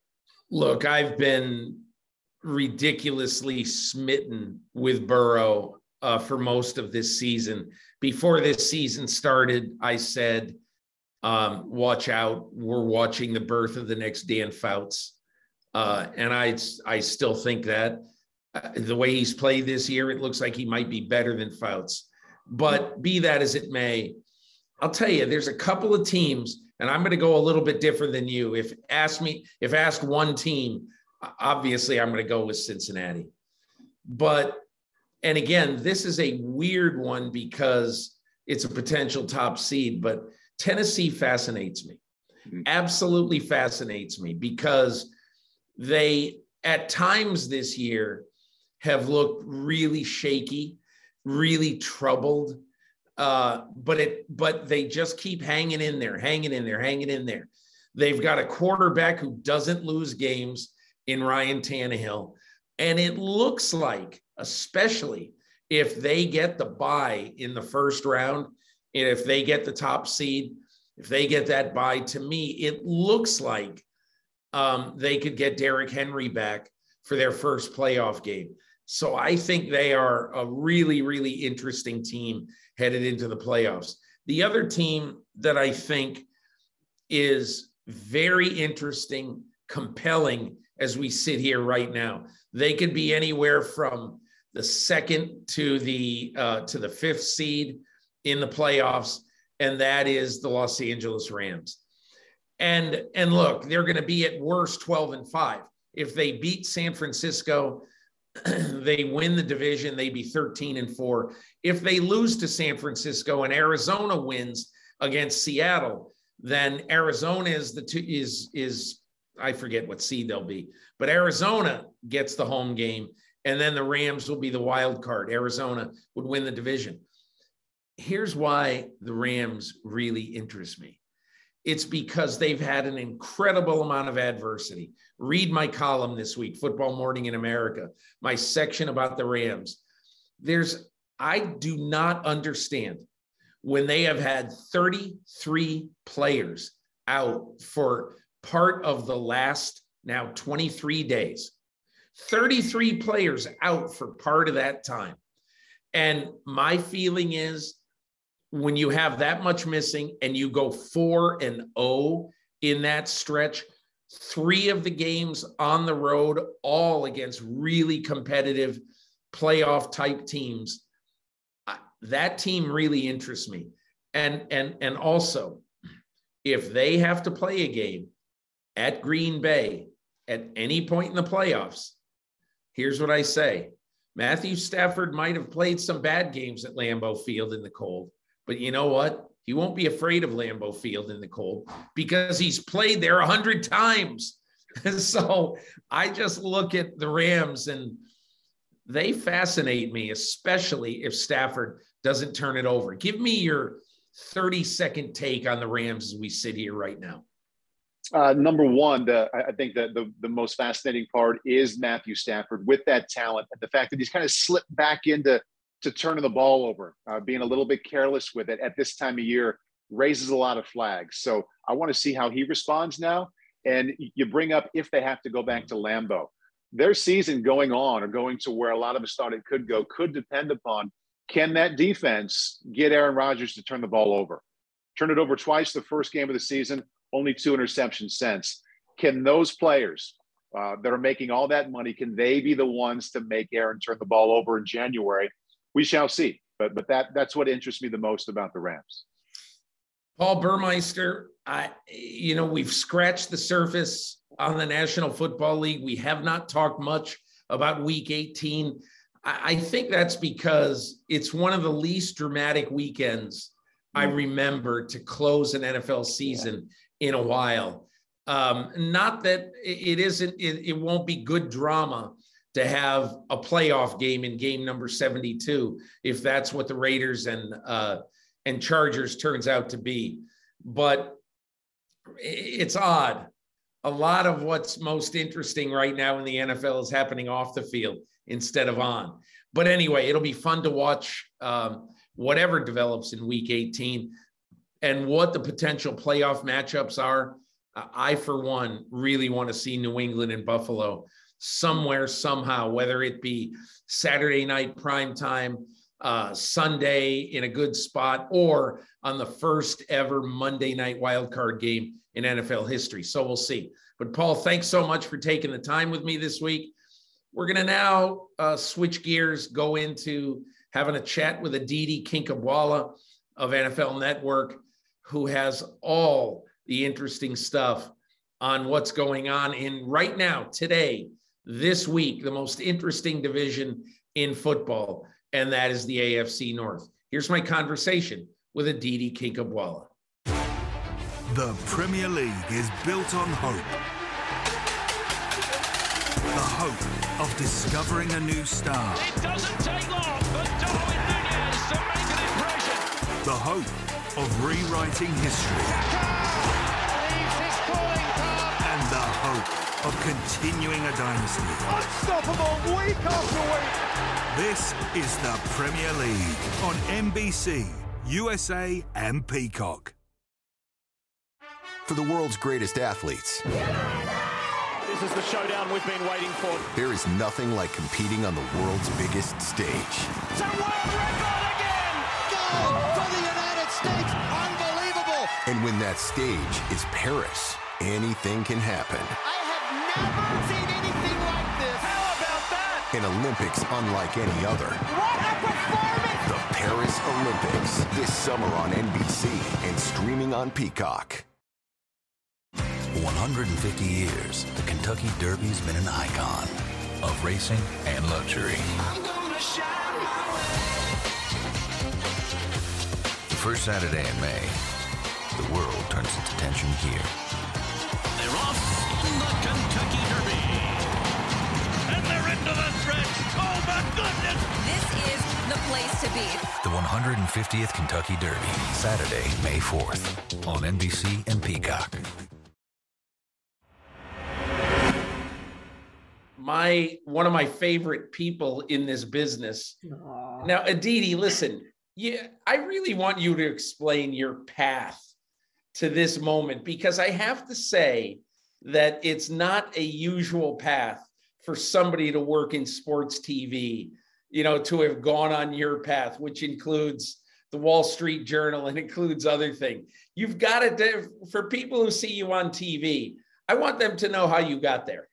Look, I've been ridiculously smitten with Burrow uh, for most of this season. Before this season started, I said, um, watch out. We're watching the birth of the next Dan Fouts. Uh, and I, I still think that uh, the way he's played this year, it looks like he might be better than Fouts. But be that as it may, I'll tell you, there's a couple of teams, and I'm going to go a little bit different than you. If asked me, if asked one team, obviously I'm going to go with Cincinnati. But, and again, this is a weird one because it's a potential top seed, but Tennessee fascinates me. Absolutely fascinates me because they, at times this year, have looked really shaky, really troubled. Uh, but it, but they just keep hanging in there, hanging in there, hanging in there. They've got a quarterback who doesn't lose games in Ryan Tannehill. And it looks like, especially if they get the bye in the first round, and if they get the top seed, if they get that bye, to me, it looks like um, they could get Derrick Henry back for their first playoff game. So I think they are a really, really interesting team headed into the playoffs. The other team that I think is very interesting, compelling as we sit here right now, they could be anywhere from the second to the uh, to the fifth seed in the playoffs, and that is the Los Angeles Rams. And and look, they're going to be at worst twelve and five. If they beat San Francisco, they win the division, they'd be thirteen and four. If they lose to San Francisco and Arizona wins against Seattle, then Arizona is the two, is is I forget what seed they'll be, but Arizona gets the home game, and then the Rams will be the wild card. Arizona would win the division. Here's why the Rams really interest me. It's because they've had an incredible amount of adversity. Read my column this week, Football Morning in America, my section about the Rams. There's, I do not understand when they have had thirty-three players out for part of the last now twenty-three days, thirty-three players out for part of that time. And my feeling is, when you have that much missing and you go four and oh in that stretch, three of the games on the road, all against really competitive playoff type teams, that team really interests me. And, and, and also, if they have to play a game at Green Bay at any point in the playoffs, here's what I say. Matthew Stafford might have played some bad games at Lambeau Field in the cold. But you know what? He won't be afraid of Lambeau Field in the cold because he's played there a hundred times. So I just look at the Rams and they fascinate me, especially if Stafford doesn't turn it over. Give me your thirty second take on the Rams as we sit here right now. Uh, number one, the, I think that the, the most fascinating part is Matthew Stafford with that talent and the fact that he's kind of slipped back into to turning the ball over, uh, being a little bit careless with it at this time of year raises a lot of flags. So I want to see how he responds now. And you bring up if they have to go back to Lambeau. Their season going on or going to where a lot of us thought it could go could depend upon, can that defense get Aaron Rodgers to turn the ball over? Turn it over twice the first game of the season, only two interceptions since. Can those players uh, that are making all that money, can they be the ones to make Aaron turn the ball over in January? We shall see, but but that that's what interests me the most about the Rams. Paul Burmeister, I, you know, we've scratched the surface on the National Football League. We have not talked much about Week eighteen. I, I think that's because it's one of the least dramatic weekends I remember to close an N F L season yeah. in a while. Um, not that it isn't, it, it won't be good drama to have a playoff game in game number seventy-two, if that's what the Raiders and uh, and Chargers turns out to be. But it's odd. A lot of what's most interesting right now in the N F L is happening off the field instead of on. But anyway, it'll be fun to watch um, whatever develops in Week eighteen and what the potential playoff matchups are. I, for one, really want to see New England and Buffalo somewhere, somehow, whether it be Saturday night primetime, uh, Sunday in a good spot, or on the first ever Monday night wildcard game in N F L history. So we'll see. But Paul, thanks so much for taking the time with me this week. We're going to now uh, switch gears, go into having a chat with Aditi Kinkhabwala of N F L Network, who has all the interesting stuff on what's going on in right now, today, this week, the most interesting division in football, and that is the A F C North. Here's my conversation with Aditi Kinkhabwala. The Premier League is built on hope. The hope of discovering a new star. It doesn't take long for Darwin Núñez to make an impression. The hope of rewriting history. Leaves his calling card. And the hope of continuing a dynasty. Unstoppable week after week. This is the Premier League on N B C, U S A and Peacock. For the world's greatest athletes, This is the showdown we've been waiting for. there is nothing like competing on the world's biggest stage. It's a world record again! Goal for the United States. Unbelievable. And when that stage is Paris, anything can happen. I have never seen anything like this. How about that? An Olympics unlike any other. What a performance. The Paris Olympics, this summer on N B C and streaming on Peacock. one hundred fifty years, the Kentucky Derby's been an icon of racing and luxury. I'm gonna shine my way. The first Saturday in May, the world turns its attention here. They're off in the Kentucky Derby. And they're into the stretch. Oh my goodness! This is the place to be. The one hundred fiftieth Kentucky Derby, Saturday, May fourth, on N B C and Peacock. My one of my favorite people in this business. Aww. Now, Aditi, listen, yeah, I really want you to explain your path to this moment, because I have to say that it's not a usual path for somebody to work in sports T V, you know, to have gone on your path, which includes the Wall Street Journal and includes other things. You've got to do, for people who see you on T V, I want them to know how you got there.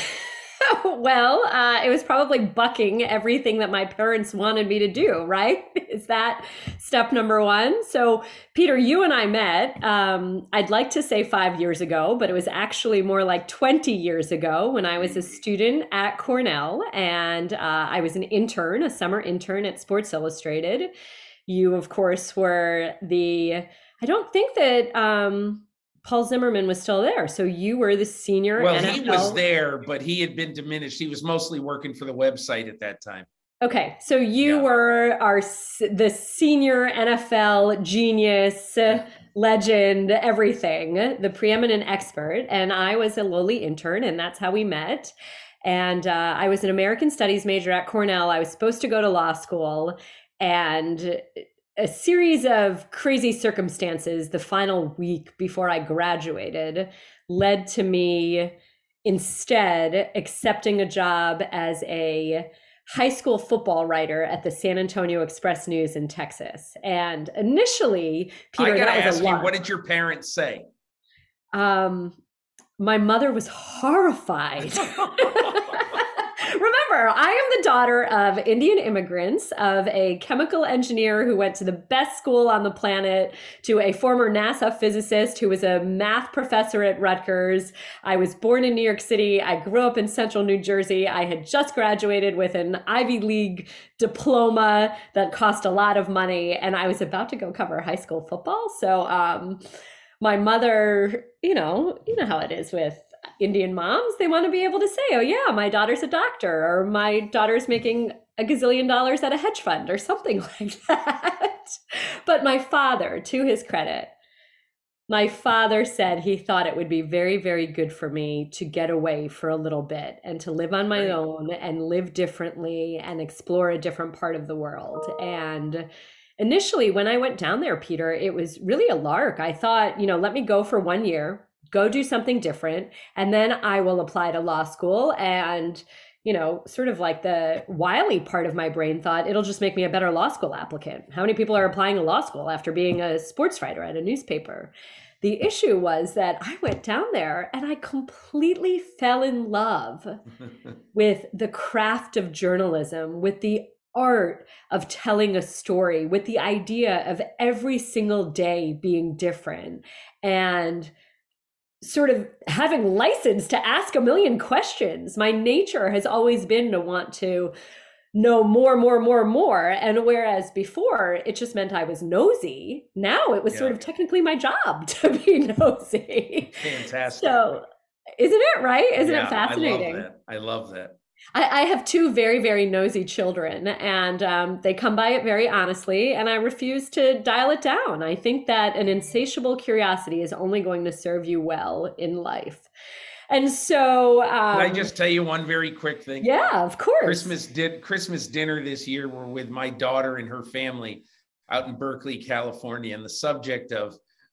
Well, uh, it was probably bucking everything that my parents wanted me to do, right? Is that step number one? So, Peter, you and I met, um, I'd like to say five years ago, but it was actually more like twenty years ago when I was a student at Cornell, and uh, I was an intern, a summer intern at Sports Illustrated. You, of course, were the, I don't think that... Um, Paul Zimmerman was still there. So you were the senior Well, N F L. he was there, but he had been diminished. He was mostly working for the website at that time. Okay. So you yeah. were our the senior N F L genius, legend, everything, the preeminent expert. And I was a lowly intern, and that's how we met. And uh, I was an American Studies major at Cornell. I was supposed to go to law school, and a series of crazy circumstances the final week before I graduated led to me instead accepting a job as a high school football writer at the San Antonio Express News in Texas. And initially, Peter, I gotta that was ask a lot. you, what did your parents say? Um, my mother was horrified. Remember, I am the daughter of Indian immigrants, of a chemical engineer who went to the best school on the planet, to a former NASA physicist who was a math professor at Rutgers. I was born in New York City. I grew up in central New Jersey. I had just graduated with an Ivy League diploma that cost a lot of money, and I was about to go cover high school football. So um, my mother, you know, you know how it is with Indian moms, they want to be able to say, oh yeah, my daughter's a doctor, or my daughter's making a gazillion dollars at a hedge fund or something like that. But my father, to his credit, my father said he thought it would be very, very good for me to get away for a little bit and to live on my right. own and live differently and explore a different part of the world. And initially when I went down there, Peter, it was really a lark. I thought, you know, let me go for one year, go do something different, and then I will apply to law school. And, you know, sort of like the wily part of my brain thought, it'll just make me a better law school applicant. How many people are applying to law school after being a sports writer at a newspaper? The issue was that I went down there and I completely fell in love with the craft of journalism, with the art of telling a story, with the idea of every single day being different, and sort of having license to ask a million questions. My nature has always been to want to know more, more, more, more. And whereas before it just meant I was nosy, now it was yeah. sort of technically my job to be nosy. Fantastic. So isn't it right? Isn't yeah, it fascinating? I love that. I love that. I, I have two very, very nosy children, and um, they come by it very honestly, and I refuse to dial it down. I think that an insatiable curiosity is only going to serve you well in life. And so, um, can I just tell you one very quick thing? Yeah, of course. Christmas did Christmas dinner this year were with my daughter and her family out in Berkeley, California, and the subject of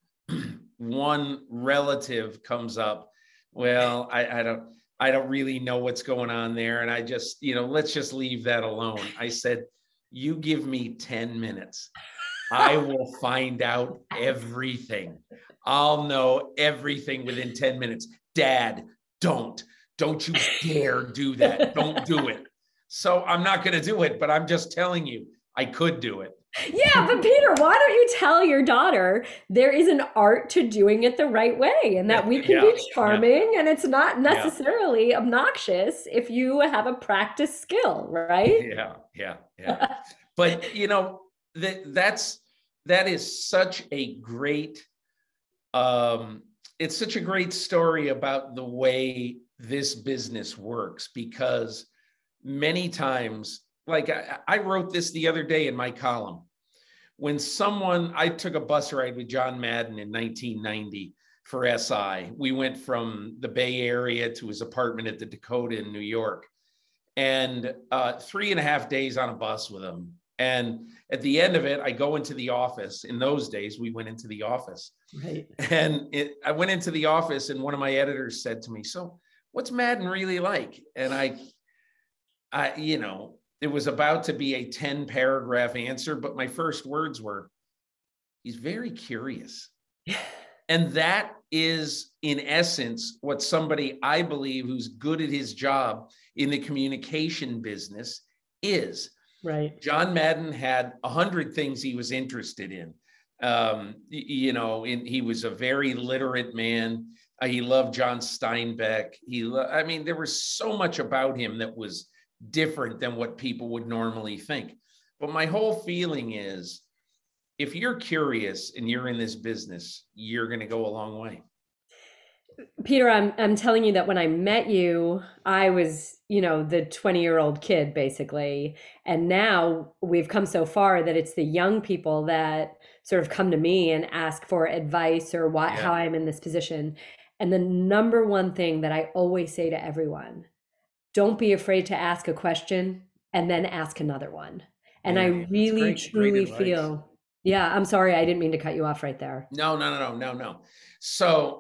one relative comes up. Well, I, I don't I don't really know what's going on there, and I just, you know, let's just leave that alone. I said, you give me ten minutes, I will find out everything. I'll know everything within ten minutes. Dad, don't, don't you dare do that. Don't do it. So I'm not going to do it, but I'm just telling you, I could do it. Yeah, but Peter, why don't you tell your daughter there is an art to doing it the right way, and that we can yeah, be charming yeah. and it's not necessarily yeah. obnoxious if you have a practice skill, right? Yeah, yeah, yeah. But, you know, that that's, that is such a great, um, it's such a great story about the way this business works, because many times, like I, I wrote this the other day in my column, when someone, I took a bus ride with John Madden in nineteen ninety for S I. We went from the Bay Area to his apartment at the Dakota in New York, and uh, three and a half days on a bus with him. And at the end of it, I go into the office. In those days, we went into the office. Right. And it, I went into the office, and one of my editors said to me, so what's Madden really like? And I, I, you know, it was about to be a ten paragraph answer, but my first words were, he's very curious. And that is, in essence, what somebody, I believe, who's good at his job in the communication business is. Right. John Madden had a hundred things he was interested in. Um, you know, in, he was a very literate man. Uh, he loved John Steinbeck. He, lo- I mean, there was so much about him that was different than what people would normally think. But my whole feeling is, if you're curious and you're in this business, you're going to go a long way. Peter, I'm I'm telling you that when I met you, I was, you know, the twenty-year-old kid, basically. And now we've come so far that it's the young people that sort of come to me and ask for advice or why, yeah. how I'm in this position. And the number one thing that I always say to everyone, don't be afraid to ask a question and then ask another one. And yeah, I really, great, truly great feel, yeah, I'm sorry, I didn't mean to cut you off right there. No, no, no, no, no, no. So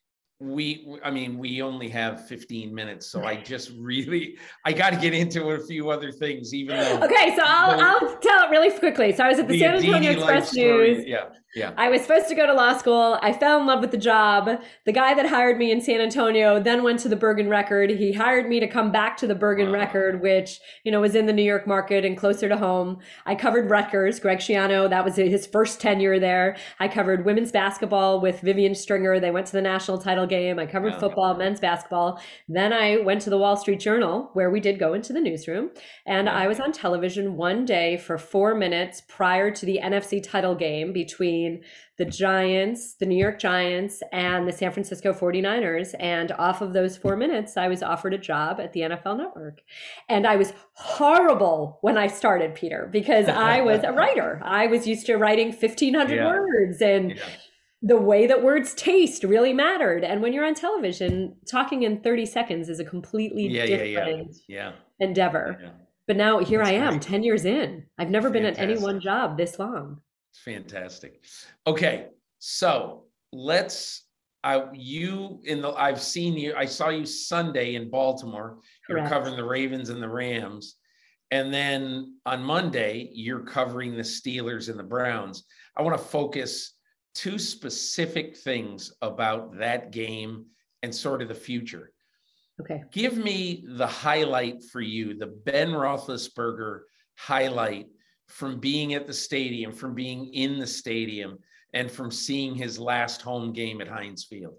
we, I mean, we only have fifteen minutes, so I just really, I got to get into a few other things, even though. Okay, so I'll, the, I'll tell it really quickly. So I was at the, the San Antonio Express News. Yeah, yeah. I was supposed to go to law school. I fell in love with the job. The guy that hired me in San Antonio then went to the Bergen Record. He hired me to come back to the Bergen wow. Record, which, you know, was in the New York market and closer to home. I covered Rutgers, Greg Schiano. That was his first tenure there. I covered women's basketball with Vivian Stringer. They went to the national title game. I covered yeah. football, men's basketball. Then I went to the Wall Street Journal, where we did go into the newsroom. And yeah. I was on television one day for four minutes prior to the N F C title game between the Giants, the New York Giants, and the San Francisco forty-niners. And off of those four minutes, I was offered a job at the N F L Network. And I was horrible when I started, Peter, because I was a writer. I was used to writing fifteen hundred yeah. words, and yeah. the way that words taste really mattered. And when you're on television, talking in thirty seconds is a completely yeah, different yeah, yeah. endeavor. Yeah. But now here That's I am, great. ten years in. I've never Fantastic. been at any one job this long. Fantastic. Okay, so let's I, you in the, I've seen you, I saw you Sunday in Baltimore. You're Correct. covering the Ravens and the Rams. And then on Monday, you're covering the Steelers and the Browns. I want to focus two specific things about that game and sort of the future. Okay. Give me the highlight for you, the Ben Roethlisberger highlight from being at the stadium, from being in the stadium, and from seeing his last home game at Heinz Field.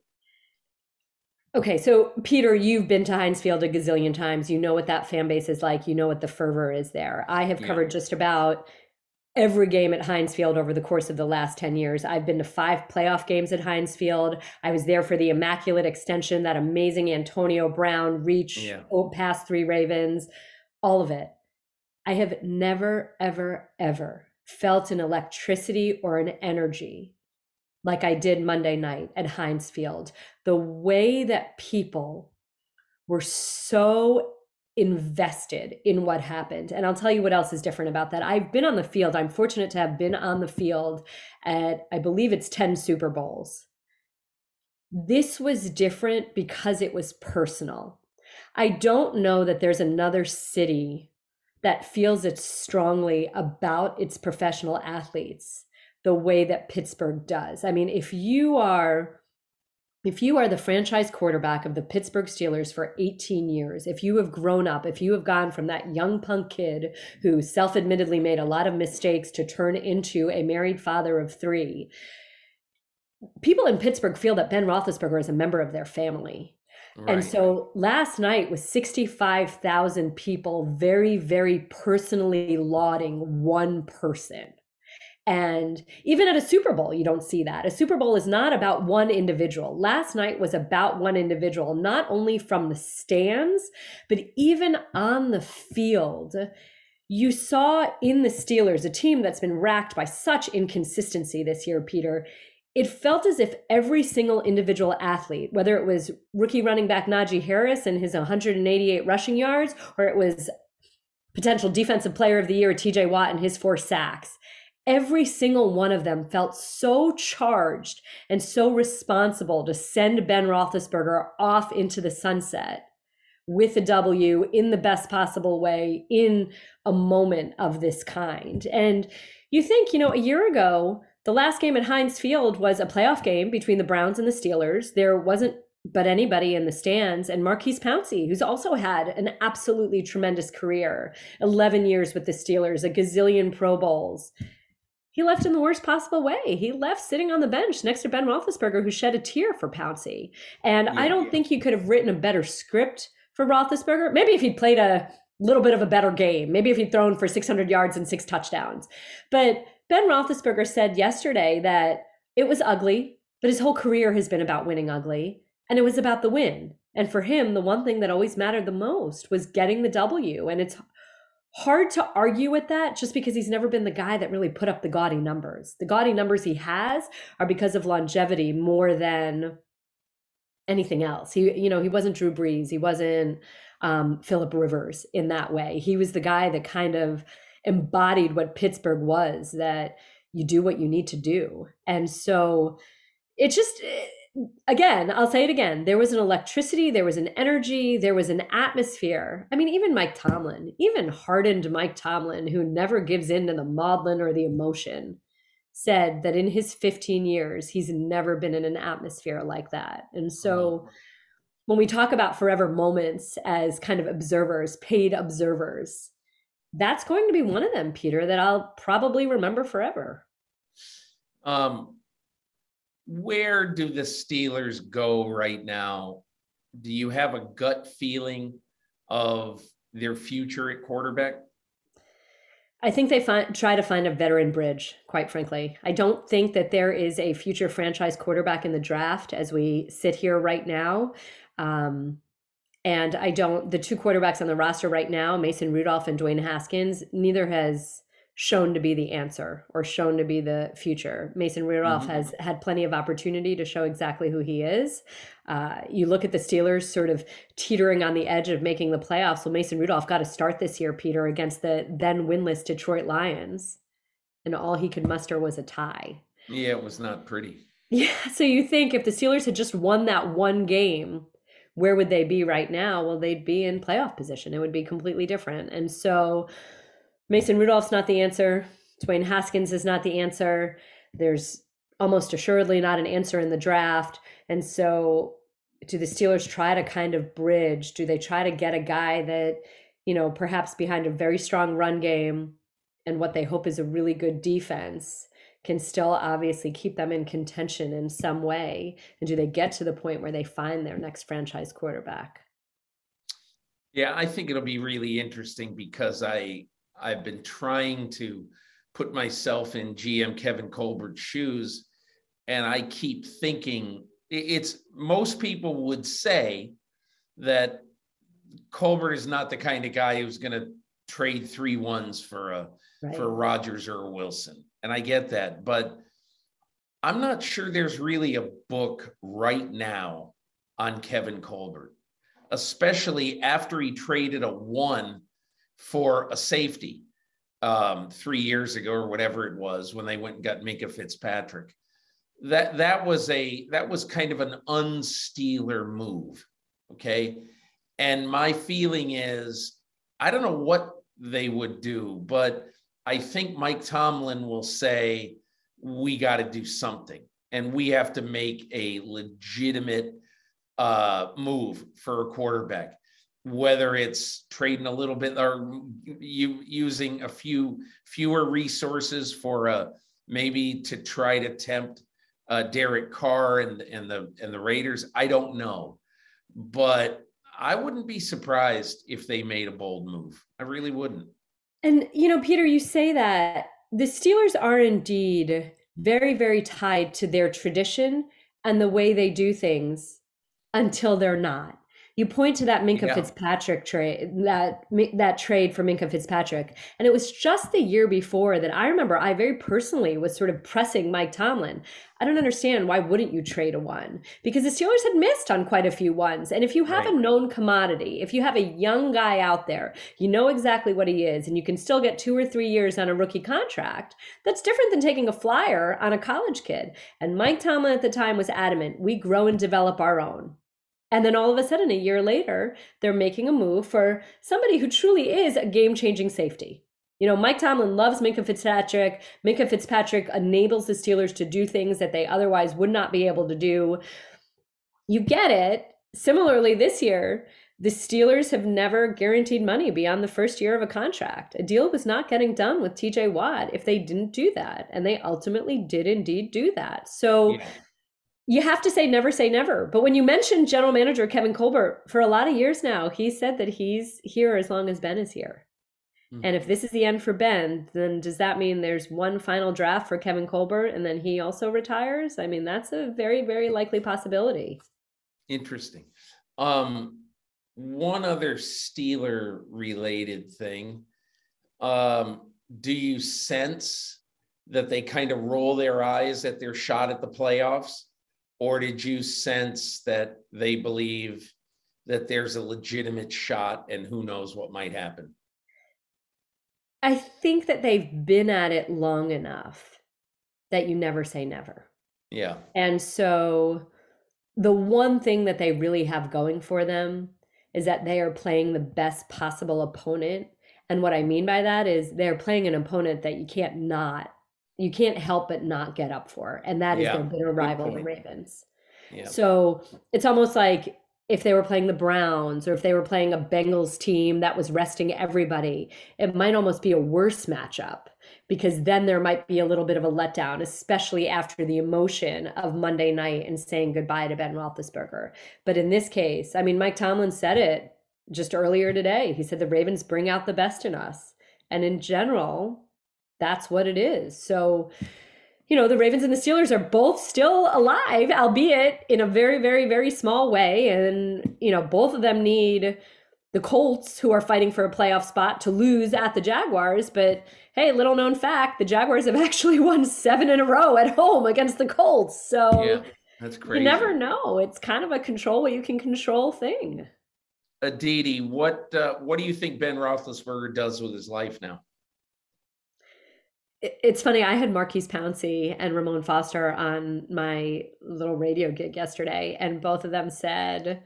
Okay, so Peter, you've been to Heinz Field a gazillion times. You know what that fan base is like. You know what the fervor is there. I have covered yeah. just about every game at Heinz Field over the course of the last ten years. I've been to five playoff games at Heinz Field. I was there for the Immaculate Extension, that amazing Antonio Brown reach yeah. past three Ravens, all of it. I have never, ever, ever felt an electricity or an energy like I did Monday night at Heinz Field. The way that people were so invested in what happened. And I'll tell you what else is different about that. I've been on the field. I'm fortunate to have been on the field at, I believe it's ten Super Bowls. This was different because it was personal. I don't know that there's another city that feels it strongly about its professional athletes the way that Pittsburgh does. I mean, if you are if you are the franchise quarterback of the Pittsburgh Steelers for eighteen years, if you have grown up, if you have gone from that young punk kid who self-admittedly made a lot of mistakes to turn into a married father of three, people in Pittsburgh feel that Ben Roethlisberger is a member of their family. Right. And so last night was sixty-five thousand people very, very personally lauding one person. And even at a Super Bowl, you don't see that. A Super Bowl is not about one individual. Last night was about one individual, not only from the stands, but even on the field. You saw in the Steelers, a team that's been racked by such inconsistency this year, Peter, it felt as if every single individual athlete, whether it was rookie running back Najee Harris and his one hundred eighty-eight rushing yards, or it was potential defensive player of the year T J Watt and his four sacks, every single one of them felt so charged and so responsible to send Ben Roethlisberger off into the sunset with a W in the best possible way in a moment of this kind. And you think, you know, a year ago, the last game at Heinz Field was a playoff game between the Browns and the Steelers. There wasn't but anybody in the stands, and Maurkice Pouncey, who's also had an absolutely tremendous career, eleven years with the Steelers, a gazillion Pro Bowls. He left in the worst possible way. He left sitting on the bench next to Ben Roethlisberger, who shed a tear for Pouncey. And yeah, I don't yeah. think you could have written a better script for Roethlisberger. Maybe if he'd played a little bit of a better game, maybe if he'd thrown for six hundred yards and six touchdowns. But Ben Roethlisberger said yesterday that it was ugly, but his whole career has been about winning ugly, and it was about the win. And for him, the one thing that always mattered the most was getting the W. And it's hard to argue with that just because he's never been the guy that really put up the gaudy numbers. The gaudy numbers he has are because of longevity more than anything else. He, you know, he wasn't Drew Brees. He wasn't um, Phillip Rivers in that way. He was the guy that kind of embodied what Pittsburgh was, that you do what you need to do. And so it just, again, I'll say it again, there was an electricity, there was an energy, there was an atmosphere. I mean, even Mike Tomlin, even hardened Mike Tomlin, who never gives in to the maudlin or the emotion, said that in his fifteen years, he's never been in an atmosphere like that. And so when we talk about forever moments as kind of observers, paid observers, that's going to be one of them, Peter, that I'll probably remember forever. Um, where do the Steelers go right now? Do you have a gut feeling of their future at quarterback? I think they find, try to find a veteran bridge, quite frankly. I don't think that there is a future franchise quarterback in the draft as we sit here right now. Um, And I don't, the two quarterbacks on the roster right now, Mason Rudolph and Dwayne Haskins, neither has shown to be the answer or shown to be the future. Mason Rudolph mm-hmm. has had plenty of opportunity to show exactly who he is. Uh, you look at the Steelers sort of teetering on the edge of making the playoffs. Well, Mason Rudolph got to start this year, Peter, against the then winless Detroit Lions. And all he could muster was a tie. Yeah, it was not pretty. Yeah. So you think if the Steelers had just won that one game, where would they be right now? Well, they'd be in playoff position. It would be completely different. And so Mason Rudolph's not the answer. Dwayne Haskins is not the answer. There's almost assuredly not an answer in the draft. And so do the Steelers try to kind of bridge? Do they try to get a guy that, you know, perhaps behind a very strong run game and what they hope is a really good defense can still obviously keep them in contention in some way? And do they get to the point where they find their next franchise quarterback? Yeah, I think it'll be really interesting because I, I've been trying to put myself in G M Kevin Colbert's shoes, and I keep thinking it's most people would say that Colbert is not the kind of guy who's going to trade three ones for a right. for Rodgers or a Wilson. And I get that, but I'm not sure there's really a book right now on Kevin Colbert, especially after he traded a one for a safety um, three years ago or whatever it was when they went and got Minkah Fitzpatrick. That that was a that was kind of an un-Steeler move, okay? And my feeling is, I don't know what they would do, but I think Mike Tomlin will say, we got to do something, and we have to make a legitimate uh, move for a quarterback, whether it's trading a little bit or you using a few fewer resources for a maybe to try to tempt uh, Derek Carr and and the and the Raiders. I don't know, but I wouldn't be surprised if they made a bold move. I really wouldn't. And, you know, Peter, you say that the Steelers are indeed very, very tied to their tradition and the way they do things until they're not. You point to that Minkah yeah. Fitzpatrick trade, that that trade for Minkah Fitzpatrick. And it was just the year before that I remember I very personally was sort of pressing Mike Tomlin. I don't understand, why wouldn't you trade a one? Because the Steelers had missed on quite a few ones. And if you have right. a known commodity, if you have a young guy out there, you know exactly what he is, and you can still get two or three years on a rookie contract, that's different than taking a flyer on a college kid. And Mike Tomlin at the time was adamant, we grow and develop our own. And then all of a sudden, a year later, they're making a move for somebody who truly is a game-changing safety. You know, Mike Tomlin loves Minkah Fitzpatrick. Minkah Fitzpatrick enables the Steelers to do things that they otherwise would not be able to do. You get it. Similarly, this year, the Steelers have never guaranteed money beyond the first year of a contract. A deal was not getting done with T J Watt if they didn't do that. And they ultimately did indeed do that. So yeah. You have to say never say never. But when you mentioned general manager Kevin Colbert, for a lot of years now, he said that he's here as long as Ben is here. Mm-hmm. And if this is the end for Ben, then does that mean there's one final draft for Kevin Colbert and then he also retires? I mean, that's a very, very likely possibility. Interesting. Um, one other Steeler related thing. Um, do you sense that they kind of roll their eyes at their shot at the playoffs? Or did you sense that they believe that there's a legitimate shot and who knows what might happen? I think that they've been at it long enough that you never say never. Yeah. And so the one thing that they really have going for them is that they are playing the best possible opponent. And what I mean by that is they're playing an opponent that you can't not you can't help but not get up for. And that is yeah, their bitter rival, the Ravens. Yeah. So it's almost like if they were playing the Browns or if they were playing a Bengals team that was resting everybody, it might almost be a worse matchup because then there might be a little bit of a letdown, especially after the emotion of Monday night and saying goodbye to Ben Roethlisberger. But in this case, I mean, Mike Tomlin said it just earlier today. He said the Ravens bring out the best in us. And in general, that's what it is. So, you know, the Ravens and the Steelers are both still alive, albeit in a very, very, very small way. And, you know, both of them need the Colts, who are fighting for a playoff spot, to lose at the Jaguars. But hey, little known fact, the Jaguars have actually won seven in a row at home against the Colts. So yeah, that's crazy. You never know. It's kind of a control what you can control thing. Aditi, what uh, what do you think Ben Roethlisberger does with his life now? It's funny. I had Marquise Pouncey and Ramon Foster on my little radio gig yesterday, and both of them said,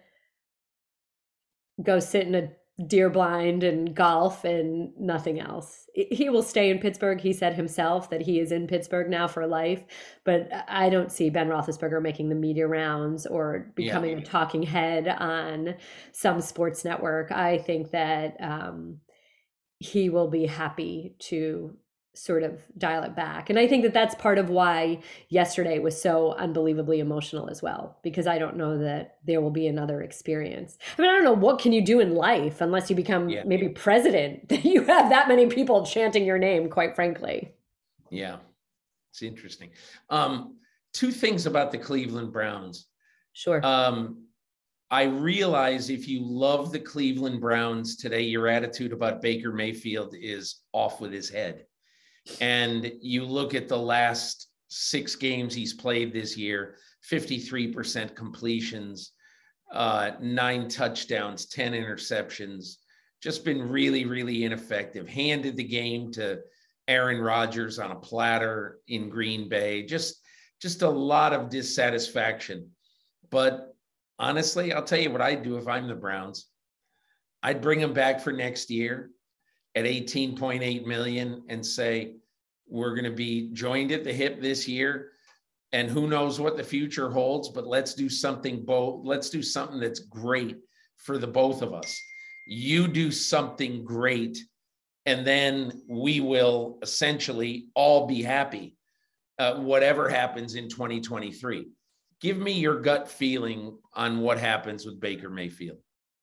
go sit in a deer blind and golf and nothing else. He will stay in Pittsburgh. He said himself that he is in Pittsburgh now for life, but I don't see Ben Roethlisberger making the media rounds or becoming yeah. a talking head on some sports network. I think that um, he will be happy to sort of dial it back. And I think that that's part of why yesterday was so unbelievably emotional as well, because I don't know that there will be another experience. I mean, I don't know, what can you do in life unless you become yeah. maybe president, that you have that many people chanting your name, quite frankly. Yeah, it's interesting. Um, two things about the Cleveland Browns. Sure. Um, I realize if you love the Cleveland Browns today, your attitude about Baker Mayfield is off with his head. And you look at the last six games he's played this year, fifty-three percent completions, uh, nine touchdowns, ten interceptions, just been really, really ineffective. Handed the game to Aaron Rodgers on a platter in Green Bay. Just, just a lot of dissatisfaction. But honestly, I'll tell you what I'd do if I'm the Browns. I'd bring him back for next year at eighteen point eight million and say, we're going to be joined at the hip this year, and who knows what the future holds, but let's do something both. Let's do something that's great for the both of us. You do something great, and then we will essentially all be happy, uh, whatever happens in twenty twenty-three. Give me your gut feeling on what happens with Baker Mayfield.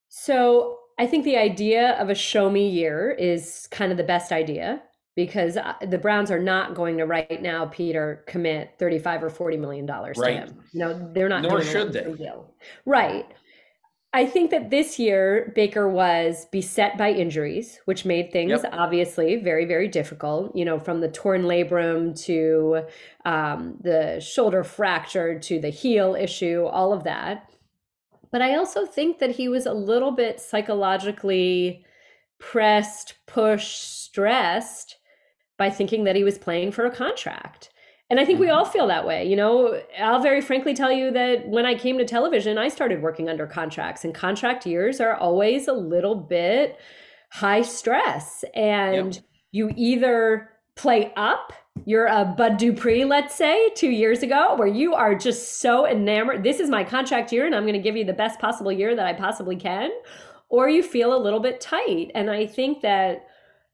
So I think the idea of a show me year is kind of the best idea, because the Browns are not going to right now, Peter, commit thirty-five or forty million dollars right. to him. No, they're not. Nor doing should they. Deal. Right. I think that this year Baker was beset by injuries, which made things yep. obviously very, very difficult, you know, from the torn labrum to um, the shoulder fracture to the heel issue, all of that. But I also think that he was a little bit psychologically pressed, pushed, stressed by thinking that he was playing for a contract. And I think we all feel that way. You know, I'll very frankly tell you that when I came to television, I started working under contracts, and contract years are always a little bit high stress. And yep. you either play up, you're a Bud Dupree, let's say, two years ago, where you are just so enamored. This is my contract year, and I'm going to give you the best possible year that I possibly can. Or you feel a little bit tight. And I think that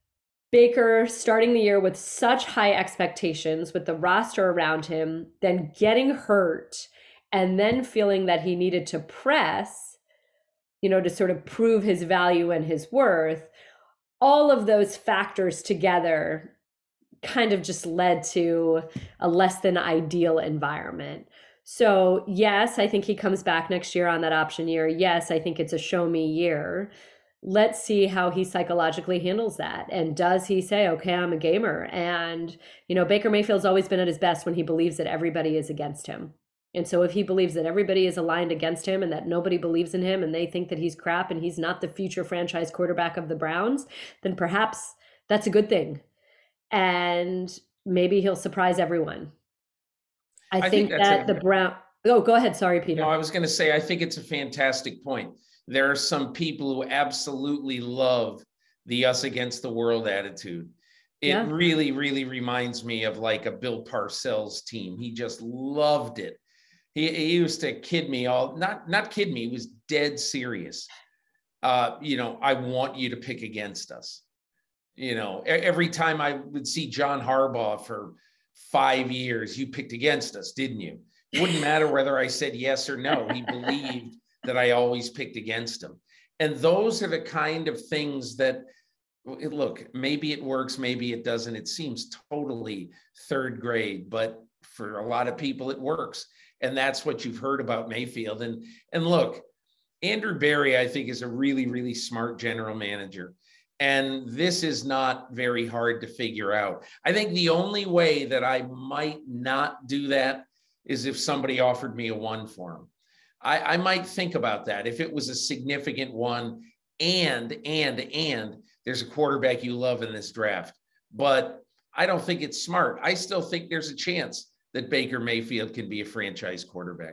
Baker starting the year with such high expectations with the roster around him, then getting hurt, and then feeling that he needed to press, you know, to sort of prove his value and his worth, all of those factors together kind of just led to a less than ideal environment. So yes, I think he comes back next year on that option year. Yes, I think it's a show me year. Let's see how he psychologically handles that. And does he say, okay, I'm a gamer? And, you know, Baker Mayfield's always been at his best when he believes that everybody is against him. And so if he believes that everybody is aligned against him and that nobody believes in him and they think that he's crap and he's not the future franchise quarterback of the Browns, then perhaps that's a good thing. And maybe he'll surprise everyone. I, I think, think that a, the Brown. Oh, go ahead. Sorry, Peter. No, I was going to say, I think it's a fantastic point. There are some people who absolutely love the us against the world attitude. It yeah. really, really reminds me of like a Bill Parcells team. He just loved it. He, he used to kid me all, not, not kid me. He was dead serious. Uh, you know, I want you to pick against us. You know, every time I would see John Harbaugh for five years, you picked against us, didn't you? It wouldn't matter whether I said yes or no. He believed that I always picked against him. And those are the kind of things that, look, maybe it works, maybe it doesn't. It seems totally third grade, but for a lot of people, it works. And that's what you've heard about Mayfield. And, and look, Andrew Berry, I think, is a really, really smart general manager. And this is not very hard to figure out. I think the only way that I might not do that is if somebody offered me a one for him. I, I might think about that if it was a significant one and, and, and there's a quarterback you love in this draft. But I don't think it's smart. I still think there's a chance that Baker Mayfield can be a franchise quarterback.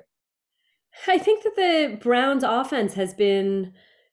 I think that the Browns offense has been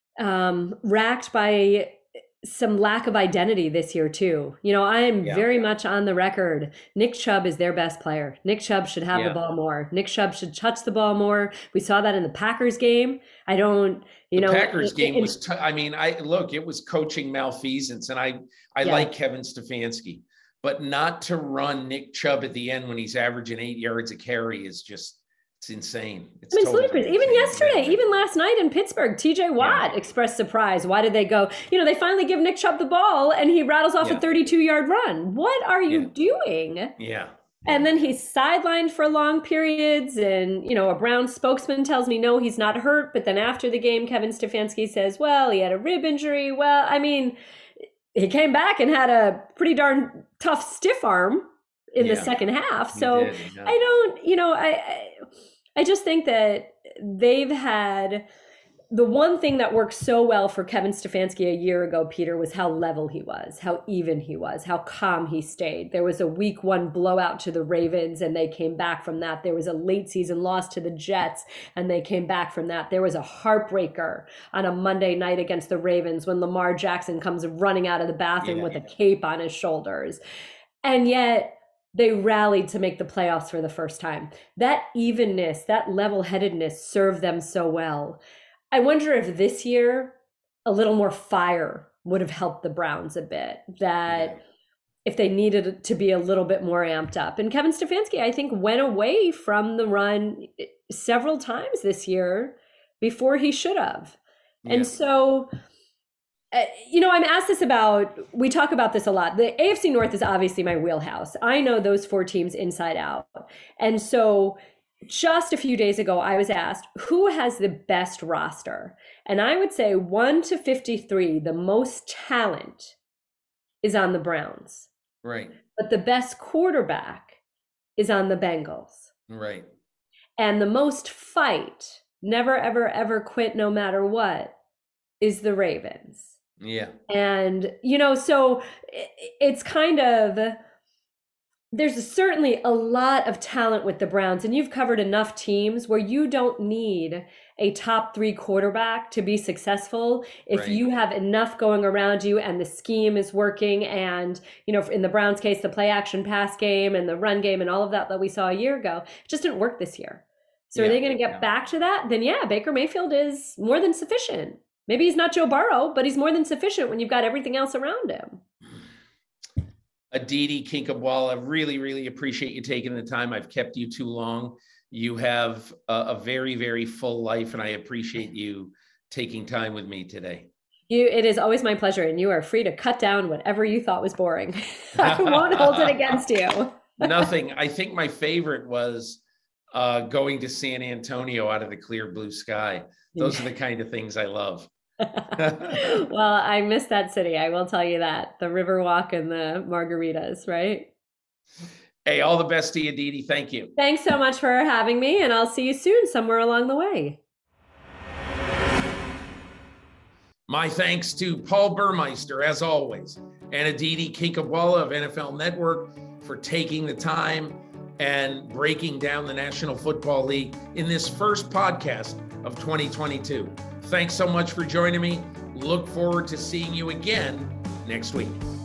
um, racked by some lack of identity this year too. You know, I am yeah. very much on the record. Nick Chubb is their best player. Nick Chubb should have yeah. the ball more. Nick Chubb should touch the ball more. We saw that in the Packers game. I don't, you the know, Packers it, game it, was, t- I mean, I look, it was coaching malfeasance, and I, I yeah. like Kevin Stefanski, but not to run Nick Chubb at the end when he's averaging eight yards a carry is just, it's insane. It's I mean, totally ludicrous. insane. Even yesterday, even last night in Pittsburgh, T J Watt yeah. expressed surprise. Why did they go? You know, they finally give Nick Chubb the ball and he rattles off yeah. a thirty-two yard run. What are you yeah. doing? Yeah. And then he's sidelined for long periods. And, you know, a Browns spokesman tells me, no, he's not hurt. But then after the game, Kevin Stefanski says, well, he had a rib injury. Well, I mean, he came back and had a pretty darn tough stiff arm in yeah. the second half. So did, yeah. I don't, you know, I, I I just think that they've had the one thing that worked so well for Kevin Stefanski a year ago, Peter, was how level he was, how even he was, how calm he stayed. There was a week one blowout to the Ravens and they came back from that. There was a late season loss to the Jets and they came back from that. There was a heartbreaker on a Monday night against the Ravens when Lamar Jackson comes running out of the bathroom yeah. with a cape on his shoulders. And yet they rallied to make the playoffs for the first time. That evenness, that level-headedness served them so well. I wonder if this year a little more fire would have helped the Browns a bit, that yeah. if they needed to be a little bit more amped up. And Kevin Stefanski, I think, went away from the run several times this year before he should have. Yeah. And so, uh, you know, I'm asked this about, we talk about this a lot. The A F C North is obviously my wheelhouse. I know those four teams inside out. And so just a few days ago, I was asked, who has the best roster? And I would say one to fifty-three, the most talent is on the Browns. Right. But the best quarterback is on the Bengals. Right. And the most fight, never, ever, ever quit no matter what, is the Ravens. Yeah. And, you know, so it's kind of, there's certainly a lot of talent with the Browns, and you've covered enough teams where you don't need a top three quarterback to be successful. If right. you have enough going around you and the scheme is working, and, you know, in the Browns case, the play action pass game and the run game and all of that that we saw a year ago, it just didn't work this year. So yeah, are they going to get yeah. back to that? Then yeah, Baker Mayfield is more than sufficient. Maybe he's not Joe Burrow, but he's more than sufficient when you've got everything else around him. Aditi Kinkhabwala, really, really appreciate you taking the time. I've kept you too long. You have a, a very, very full life, and I appreciate you taking time with me today. You, it is always my pleasure, and you are free to cut down whatever you thought was boring. I won't hold it against you. Nothing. I think my favorite was uh, going to San Antonio out of the clear blue sky. Those are the kind of things I love. Well, I miss that city. I will tell you that. The Riverwalk and the margaritas, right? Hey, all the best to you, Dee Dee. Thank you. Thanks so much for having me, and I'll see you soon somewhere along the way. My thanks to Paul Burmeister, as always, and Aditi Kinkhabwala of N F L Network for taking the time and breaking down the National Football League in this first podcast of twenty twenty-two. Thanks so much for joining me. Look forward to seeing you again next week.